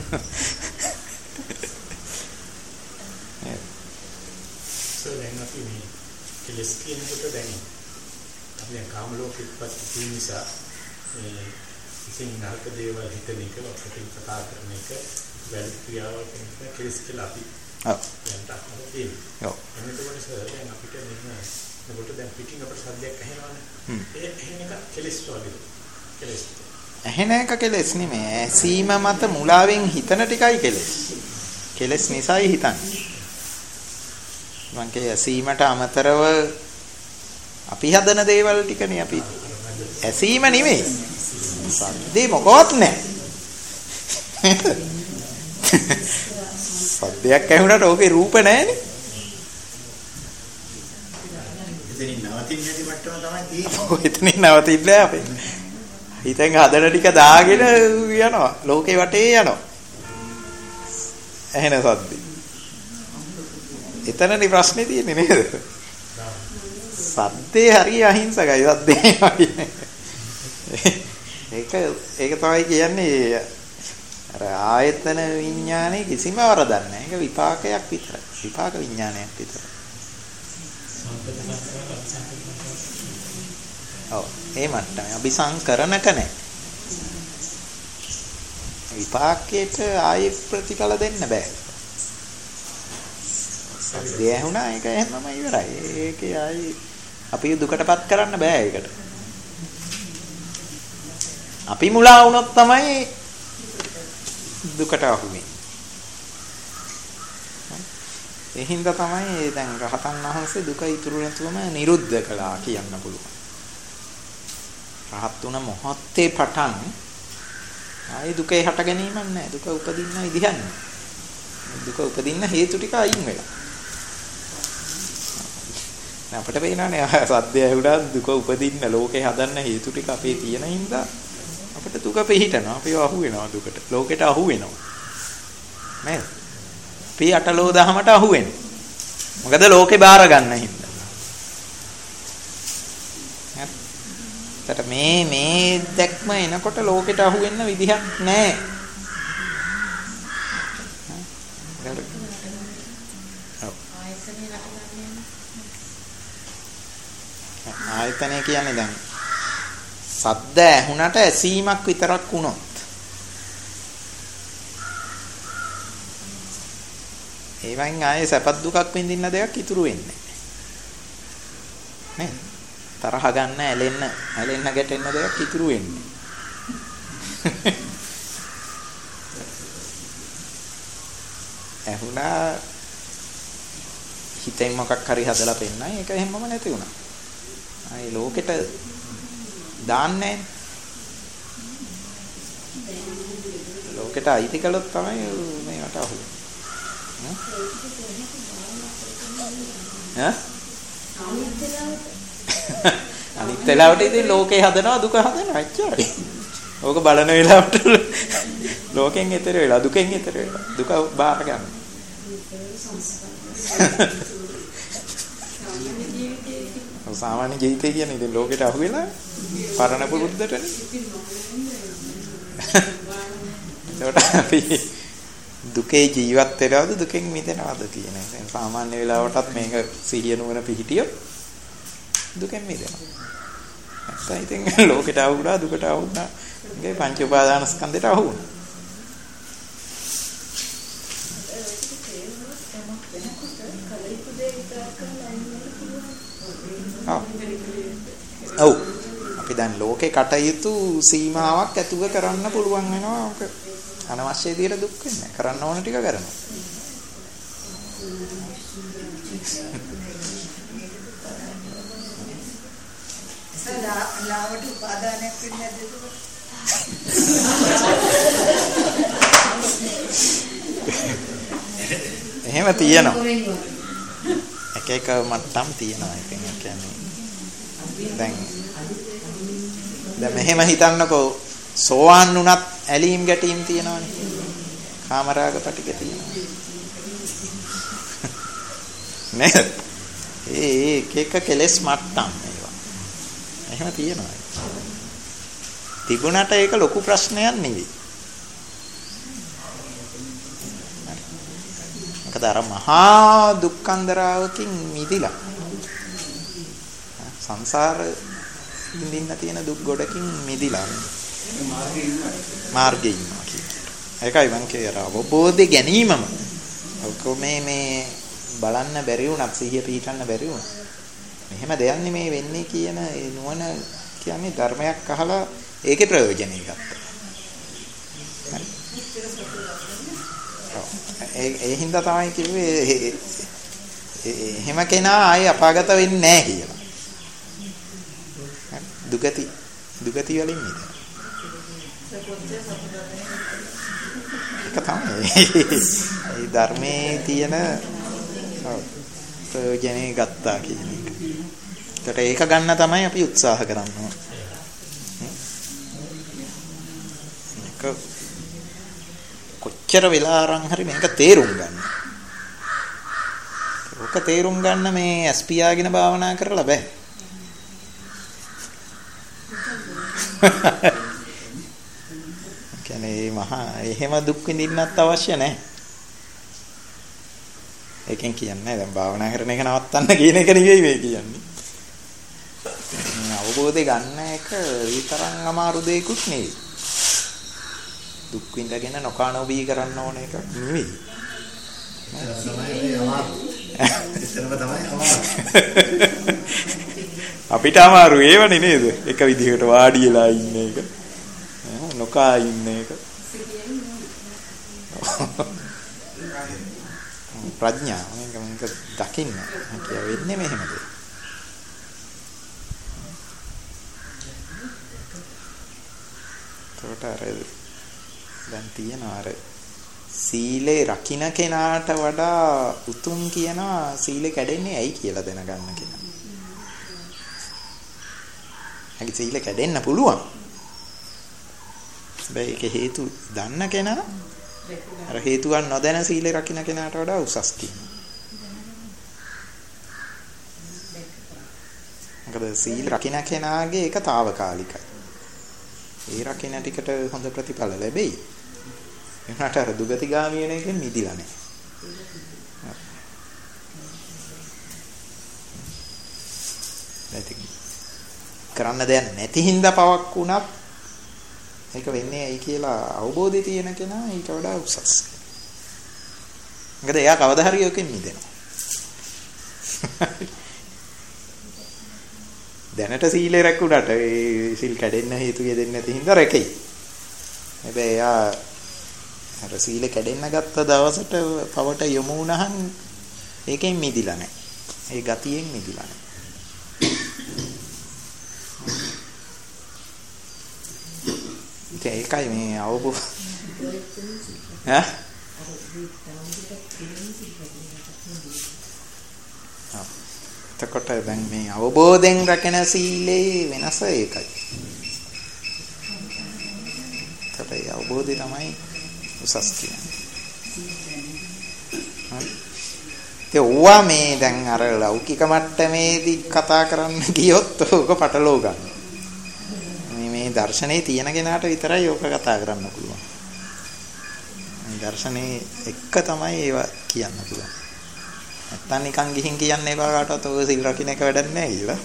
දැන් අපි මේ කෙලස් කියනකොට දැන් අපි කාම ලෝකෙත් තියෙන නිසා මේ ඉතින් නරක දේවල් හිතන එක අපිට කතා කරන එක වැරදි ක්‍රියාවක් කියන කෙලස් කියලා අපි දැන් තාක්ෂණය තියෙනවා. එන්නකොට සර් දැන් අපිට මෙන්න නකොට දැන් පිටින් අපිට සද්දයක් ඇහෙනවනේ. ඒ ඇහෙන එක කෙලස් වගේ. කෙලස්. ඇහෙන එක කෙලස් නෙමෙයි. ඇසීම මත මුලාවෙන් හිතන ටිකයි කෙලස්. කෙලස් නිසායි හිතන්නේ. මං කිය ඇසීමට අමතරව අපි හදන දේවල් ටිකනේ අපි ඇසීම නෙමෙයි සද්දේ මොකවත් නැහැ සද්දයක් ඇහුණාට ඕකේ රූප නැහැනේ එතනින් නවතින්නේ නැති මට්ටම තමයි තියෙන්නේ ඔය එතනින් නවතින්නේ අපේ හිතෙන් හදන ටික දාගෙන යනවා ලෝකේ වටේ යනවා ඇහෙන සද්දේ එතනනේ ප්‍රශ්නේ තියෙන්නේ නේද? සද්දේ හරිය අහිංසකයි සද්දේ. ඒක තමයි කියන්නේ අර ආයතන විඥානේ කිසිම වරදක් නැහැ. ඒක විපාකයක් විතරයි. විපාක විඥානයක් විතරයි. ඔව් ඒ මට්ටමේ අபிසංකරණක නැහැ. විපාකයට ආයේ ප්‍රතිඵල දෙන්න බෑ. සද්දේ ඇහුණා ඒක එහෙමම ඉවරයි. ඒකේ ආයි අපි දුකටපත් කරන්න බෑ ඒකට. අපි මුලා වුණොත් තමයි දුකට අහු වෙන්නේ. ඒ හින්දා තමයි දැන් රහතන් වහන්සේ දුක ඉතුරු නැතුවම නිරුද්ධ කළා කියන්න පුළුවන්. රහත් තුන මොහොතේ පටන් ආයි දුකේ හට ගැනීමක් නැහැ. දුක උපදින්න විදිහක් නැහැ. දුක උපදින්න හේතු ටික අයින් වෙලා. අපිට පේනවානේ සද්දය ඇහුණා දුක උපදින්න ලෝකේ හදන්න හේතු ටික අපේ තියෙන හින්දා අපිට දුක පිහිටනවා අපිව අහු වෙනවා දුකට ලෝකෙට අහු වෙනවා නේද අපි අටලෝ දහමට අහු වෙන්නේ මොකද ලෝකේ බාර ගන්න හින්දා හරියට මේ දැක්ම එනකොට ලෝකෙට අහු වෙන්න විදිහක් නැහැ ආයතනය කියන්නේ දැන් සද්ද ඇහුණට ඇසීමක් විතරක් වුණොත් ඒවෙන් ආයේ සැපත් දුකක් විඳින්න දෙයක් ඉතුරු වෙන්නේ නැහැ. තරහ ගන්න, ඇලෙන්න ගැටෙන්න දෙයක් ඉතුරු වෙන්නේ. ඇහුණා හිතෙන් මොකක් හරි හදලා පෙන්නයි ඒක එහෙමම නැති වුණා. ආයේ ලෝකෙට දාන්නේ ලෝකෙට අයිති කළොත් තමයි මේකට අහු වෙන්නේ. අනිත් වෙලාවට ඉතින් ලෝකේ හදනවා දුක හදනවා එච්චරයි. ඕක බලන වෙලාවට ලෝකෙන් එතර වෙලා දුකෙන් එතර වෙලා දුක බාර ගන්න. සාමාන්‍ය ජීවිතය කියන්නේ ඉතින් ලෝකෙට අහු වෙලා පරණ පුරුද්දටනේ. ඒකට අපි දුකේ ජීවත් වෙනවද දුකෙන් මිදෙනවද කියන එක. දැන් සාමාන්‍ය වෙලාවටත් මේක සිහිය නුවණ පිහිටියොත් දුකෙන් මිදෙනවා. නැත්නම් ඉතින් ලෝකෙට ආවුණා දුකට ආවුණා. මේ පංච උපාදානස්කන්ධයට ආවුණා. ඔව්. අපි දැන් ලෝකේ කටයුතු සීමාවක් ඇතුව කරන්න පුළුවන් වෙනවා. ඔක අනවශ්‍ය විදියට දුක් වෙන්නේ. කරන්න ඕන ටික කරනවා. ලාවට උපාදානයක් වෙන්නේ නැද්ද? එහෙම තියෙනවා. එක එක මට්ටම් තියෙනවා. ඉතින් ඒ කියන්නේ දැන් මෙහෙම හිතන්නකෝ සෝවාන් වුණත් ඇලීම් ගැටීම් තියෙනවනේ. කාමරාග පටික තියෙනවා. නේද? ඒ එක කෙලස් මට්ටම් ඒවා. එහෙම තියෙනවා. තිබුණට ඒක ලොකු ප්‍රශ්නයක් නෙවෙයි. මොකද අර මහා දුක්ඛන්දරාවකින් මිදිලා සංසාර ඉඳින්න තියෙන දුක් ගොඩකින් මිදිලා මාර්ගයේ ඉන්නවා කියන්නේ. ඒකයි මං කියර අවබෝධය ගැනීමම. ඔක මේ බලන්න බැරි වුණත් සිහිය පිහිටන්න බැරි වුණා. මෙහෙම දෙයක් මේ වෙන්නේ කියන ඒ නුවණ කියන්නේ ධර්මයක් අහලා ඒකේ ප්‍රයෝජනෙ ගත්තා. ඒ හින්දා තමයි කිව්වේ එහෙම කෙනා ආයේ අපාගත වෙන්නේ නැහැ කියලා. දුගති වලින් මිදෙන. ඒක තමයි. ඒ ධර්මයේ තියෙන ප්‍රයෝජනෙ ගත්තා කියන එක. ඒකට ඒක ගන්න තමයි අපි උත්සාහ කරන්නේ. මේක කොච්චර වෙලා අරන් හරි මේක තේරුම් ගන්න. ඔක තේරුම් ගන්න මේ ස්පියාගෙන භාවනා කරලා බෑ. කියන්නේ මහා එහෙම දුක් විඳින්නත් අවශ්‍ය නැහැ. ඒකෙන් කියන්නේ දැන් භාවනා කරන එක නවත්තන්න කියන එක නෙවෙයි මේ කියන්නේ. අවබෝධය ගන්න එක විතරක් අමාරු දෙයක්ුත් නෙවෙයි. දුක් විඳගෙන නොකානෝබී කරන්න ඕන එකක් නෙවෙයි. අපිට අමාරු ඒවනේ නේද? එක විදිහකට වාඩි වෙලා ඉන්න එක. නොකා ඉන්න එක. ප්‍රඥා මේක දකින්න කිය වෙන්නේ මෙහෙමද? දැන් තියෙනවා අර සීලේ රකින්න කෙනාට වඩා උතුම් කියනවා සීලේ කැඩෙන්නේ ඇයි කියලා දැනගන්න කෙනා. හැකි සීලේ කැඩෙන්න පුළුවන්. හැබැයි ඒක හේතු දන්න කෙනා අර හේතුවක් නොදැන සීලේ රකින්න කෙනාට වඩා උසස් කියනවා. මොකද සීල රකින්න කෙනාගේ ඒක తాවකාලිකයි. ඒ රකින්න ටිකට හොඳ ප්‍රතිඵල ලැබෙයි. එනකට අර දුගතිගාමී වෙන එකෙන් මිදිලා නැහැ. කරන්න දෙයක් නැති හින්දා පවක් වුණත් ඒක වෙන්නේ ඇයි කියලා අවබෝධය තියෙන කෙනා ඊට වඩා උසස්. මොකද එයා කවදා හරි ඔකෙන් මිදෙනවා. දැනට සීලේ රැකුණාට ඒ සීල් කැඩෙන්න හේතු දෙන්නේ නැති හින්දා රැකෙයි. හැබැයි එයා අර සීල කැඩෙන්න ගත්ත දවසට පවට යොමු වුණහන් ඒකෙන් මිදිලා නැහැ. ඒ ගතියෙන් මිදිලා නැහැ. ඒකයි මේ අවබෝධ එතකොට දැන් මේ අවබෝධයෙන් රැකෙන සීලේ වෙනස ඒකයි. ඒකයි අවබෝධය තමයි උසස් කියන්නේ. ඒ ඕවා මේ දැන් අර ලෞකික මට්ටමේදී කතා කරන්න ගියොත් ඕක පටලව ගන්න. මේ දර්ශනේ තියෙන කෙනාට විතරයි ඕක කතා කරන්න පුළුවන්. දර්ශනේ එක තමයි ඒවා කියන්න පුළුවන්. නැත්තම් නිකන් ගිහින් කියන්නේ කාටවත් ඔය සිල් රකින්න එක වැඩක් නැහැ කියලා.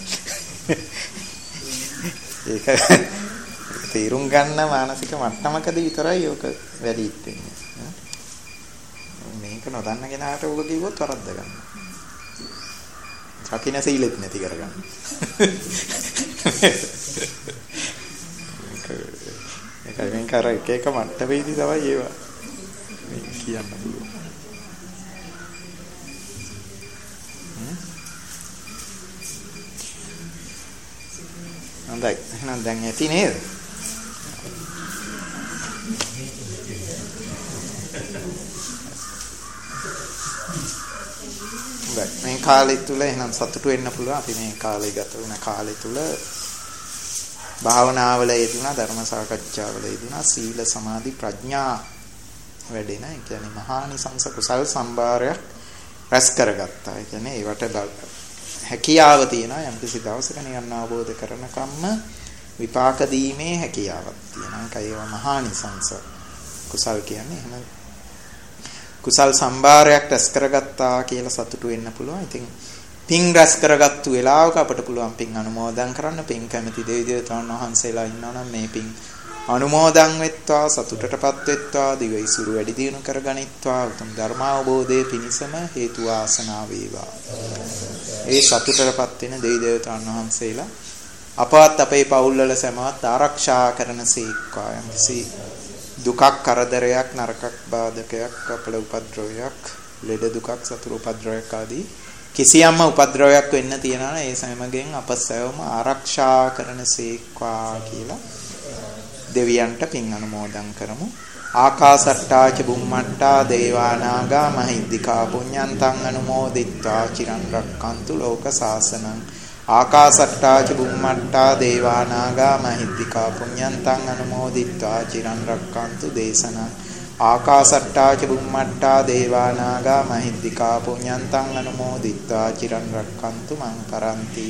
ඒක තීරුම් ගන්න මානසික මට්ටමකදී විතරයි ඔක වැඩි වෙන්නේ. මේක නොදන්න කෙනාට ඔක කිව්වොත් වරද්ද ගන්න. රකින්න සීලෙත් නැති කරගන්න. ඒකයි මේ කර එක මට්ටමේදී තමයි ඒවා කියන්න පුළුවන්. හොඳයි. එහෙනම් දැන් ඇති නේද? මේ කාලය තුල එහෙනම් සතුටු වෙන්න පුළුවන්. අපි මේ කාලය ගත වුණ කාලය තුල භාවනාවල යෙදුණා, ධර්ම සාකච්ඡාවල යෙදුණා, සීල සමාධි ප්‍රඥා වැඩෙන. ඒ කියන්නේ මහානිසංස කුසල් සම්භාරයක් රැස් කරගත්තා. ඒ කියන්නේ ඒවට හැකියාව තියෙනවා. යම් කිසි දවසක නිවන් අවබෝධ කරනකම්ම විපාක දීමේ හැකියාවක් තියෙනවා. ඒකයි ඒවා මහානිසංස කුසල් කියන්නේ. එහෙනම් කුසල් සම්භාරයක් රැස් කරගත්තා කියලා සතුටු වෙන්න පුළුවන්. ඉතින් පින් රැස් කරගත්තු වෙලාවක අපිට පුළුවන් පින් අනුමෝදන් කරන්න. පින් කැමති දෙවි දේවතාවුන් වහන්සේලා ඉන්නවනම් මේ පින් අනුමෝදන් වෙත්වා, සතුටටපත් වෙත්වා, දිවයිසුරු වැඩි දියුණු කරගනිත්වා, උතුම් ධර්මාවබෝධයේ පිණසම හේතු වාසනා වේවා. ඒ සතුටටපත් වෙන දෙවි දේවතාවුන් වහන්සේලා අපවත් අපේ පවුල් වල සමවත් ආරක්ෂා කරනසේක්වා. යම්කිසි දුකක්, කරදරයක්, නරකක්, බාධකයක්, අපල උපද්‍රවයක්, ලෙඩ දුකක්, සතුරු උපද්‍රවයක් ආදී කිසියම්ම උපද්‍රවයක් වෙන්න තියනවා නම් ඒ සමගින් අප සැවම ආරක්ෂා කරනසේක්වා කියලා දෙවියන්ට පින් අනුමෝදන් කරමු. ආකාසට්ටා ච බුම්මට්ටා දේවානාගා මහිද්దికා පුඤ්ඤන්තං අනුමෝදිත්වා චිරන් රක්칸තු ලෝක සාසනං. ආකාසට්ටා ච බුම්මට්ටා දේවානාගා මහිද්దికා පුඤ්ඤන්තං අනුමෝදිත්වා චිරන් රක්칸තු දේශනං. ආකාසට්ටා ච බුම්මට්ටා දේවානාගා මහිද්దికා පුඤ්ඤන්තං අනුමෝදිත්වා චිරන් රක්칸තු මං කරන්ති.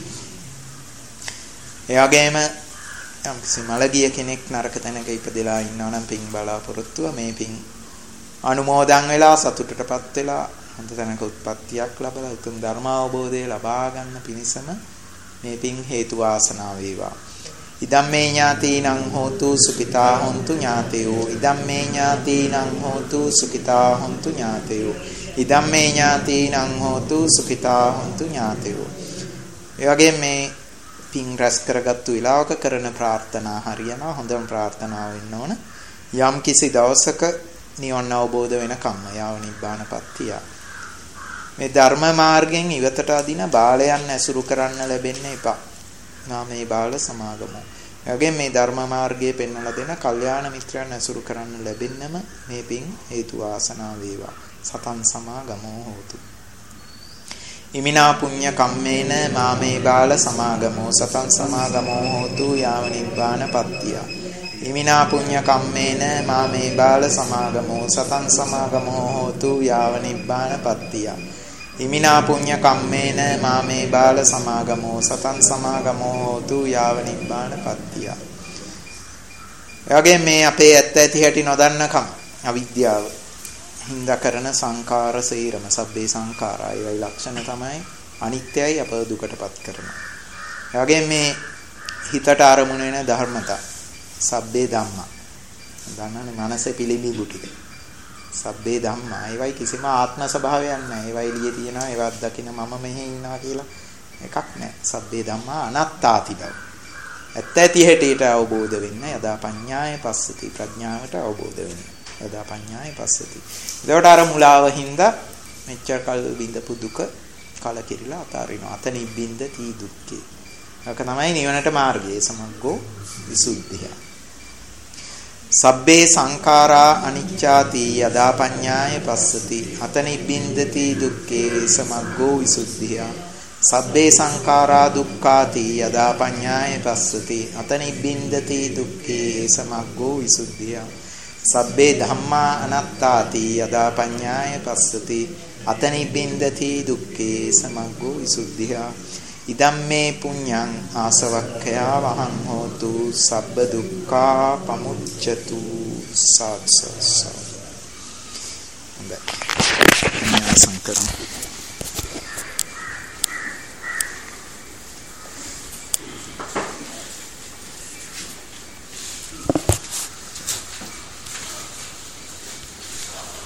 එයාගේම යම් කිසි මළගිය කෙනෙක් නරක තැනක ඉපදලා ඉන්නවා නම් පින් බලාපොරොත්තුව මේ පින් අනුමෝදන් වෙලා සතුටටපත් වෙලා හොඳ තැනක උත්පත්තියක් ලැබලා උතුම් ධර්ම අවබෝධය ලබා ගන්න පිණිසම මේ පින් හේතු වාසනා වේවා. ඉදම්මේ ඥාතිනං හෝතු සුඛිතා හොන්තු ඥාතයෝ. ඉදම්මේ ඥාතිනං හෝතු සුඛිතා හොන්තු ඥාතයෝ. ඉදම්මේ ඥාතිනං හෝතු සුඛිතා හොන්තු ඥාතයෝ. ඒ වගේ මේ පින් රැස් කරගත්තු විලාවක කරන ප්‍රාර්ථනා හරියනවා. හොඳම ප්‍රාර්ථනාව වෙන්න ඕන. යම් කිසි දවසක නිවන් අවබෝධ වෙනකම්ම යාව නිබ්බානපත්තිය. මේ ධර්ම මාර්ගයෙන් ඉවතට අදින බාලයන් ඇසුරු කරන්න ලැබෙන්න එපා. නාමේ බාල සමාගමෝ. එවැගේ මේ ධර්ම මාර්ගයේ පෙන්වලා දෙන කල්යාණ මිත්‍රයන් ඇසුරු කරන්න ලැබෙන්නම මේ පින් හේතු වාසනා වේවා. සතං සමාගමෝ හෝතු. ඉමිනා පුඤ්ඤ කම්මේන මාමේ බාල සමාගමෝ සතං සමාගමෝ හෝතු යාව නිබ්බානපත්තිය. ඉමිනා පුඤ්ඤ කම්මේන මාමේ බාල සමාගමෝ සතං සමාගමෝ හෝතු යාව නිබ්බානපත්තිය. ඉමිනා පුඤ්ඤ කම්මේන මාමේ බාල සමාගමෝ සතං සමාගමෝ හෝතු යාව නිබ්බානපත්තිය. එවැගේ මේ අපේ ඇත්ත ඇති හැටි නොදන්නකම අවිද්‍යාව හින්දා කරන සංකාර සීරම සබ්බේ සංඛාරා ඒවයි ලක්ෂණ තමයි අනිත්‍යයි අප දුකටපත් කරනවා. එවැගේ මේ හිතට අරමුණ වෙන ධර්මතා සබ්බේ ධම්මා. දන්නනේ මනසේ පිළිඹු ටික. සබ්බේ ධම්මා ඒවයි කිසිම ආත්ම ස්වභාවයක් නැහැ. ඒවයි එළියේ තියෙනවා ඒවත් දකින්න මම මෙහි ඉන්නවා කියලා එකක් නැහැ. සබ්බේ ධම්මා අනාත්තාති බව. ඇත්ත ඇති හැටියට අවබෝධ වෙන්න යදා පඤ්ඤාය පස්සති ප්‍රඥාවට අවබෝධ වෙන්න. යදා පඤ්ඤාය පස්සති. ඒකට අර මුලාව හින්දා මෙච්චර කල් විඳපු දුක කලකිරිලා අතාරිනවා. අත නිබ්බින්දති දුක්ඛේ. ඒක තමයි නිවනට මාර්ගය. සමග්ගෝ විසුද්ධිය. සබ්බේ සංඛාරා අනිච්චාති යදා පඤ්ඤාය පස්සති. අත නිබ්බින්දති දුක්ඛේ සමග්ගෝ විසුද්ධිය. සබ්බේ සංඛාරා දුක්ඛාති යදා පඤ්ඤාය පස්සති. අත නිබ්බින්දති දුක්ඛේ සමග්ගෝ විසුද්ධිය. සබ්බේ ධම්මා අනාත්තාති යදා පඤ්ඤාය පස්සති. අත නිබ්බින්දති දුක්ඛේ සමග්ගෝ විසුද්ධිය. ඉදම්මේ පුඤ්ඤං ආසවක්ඛයා වහං හෝතු සබ්බ දුක්ඛා පමුච්ඡතු සාත්සස. හොඳයි. අවසන් කරමු.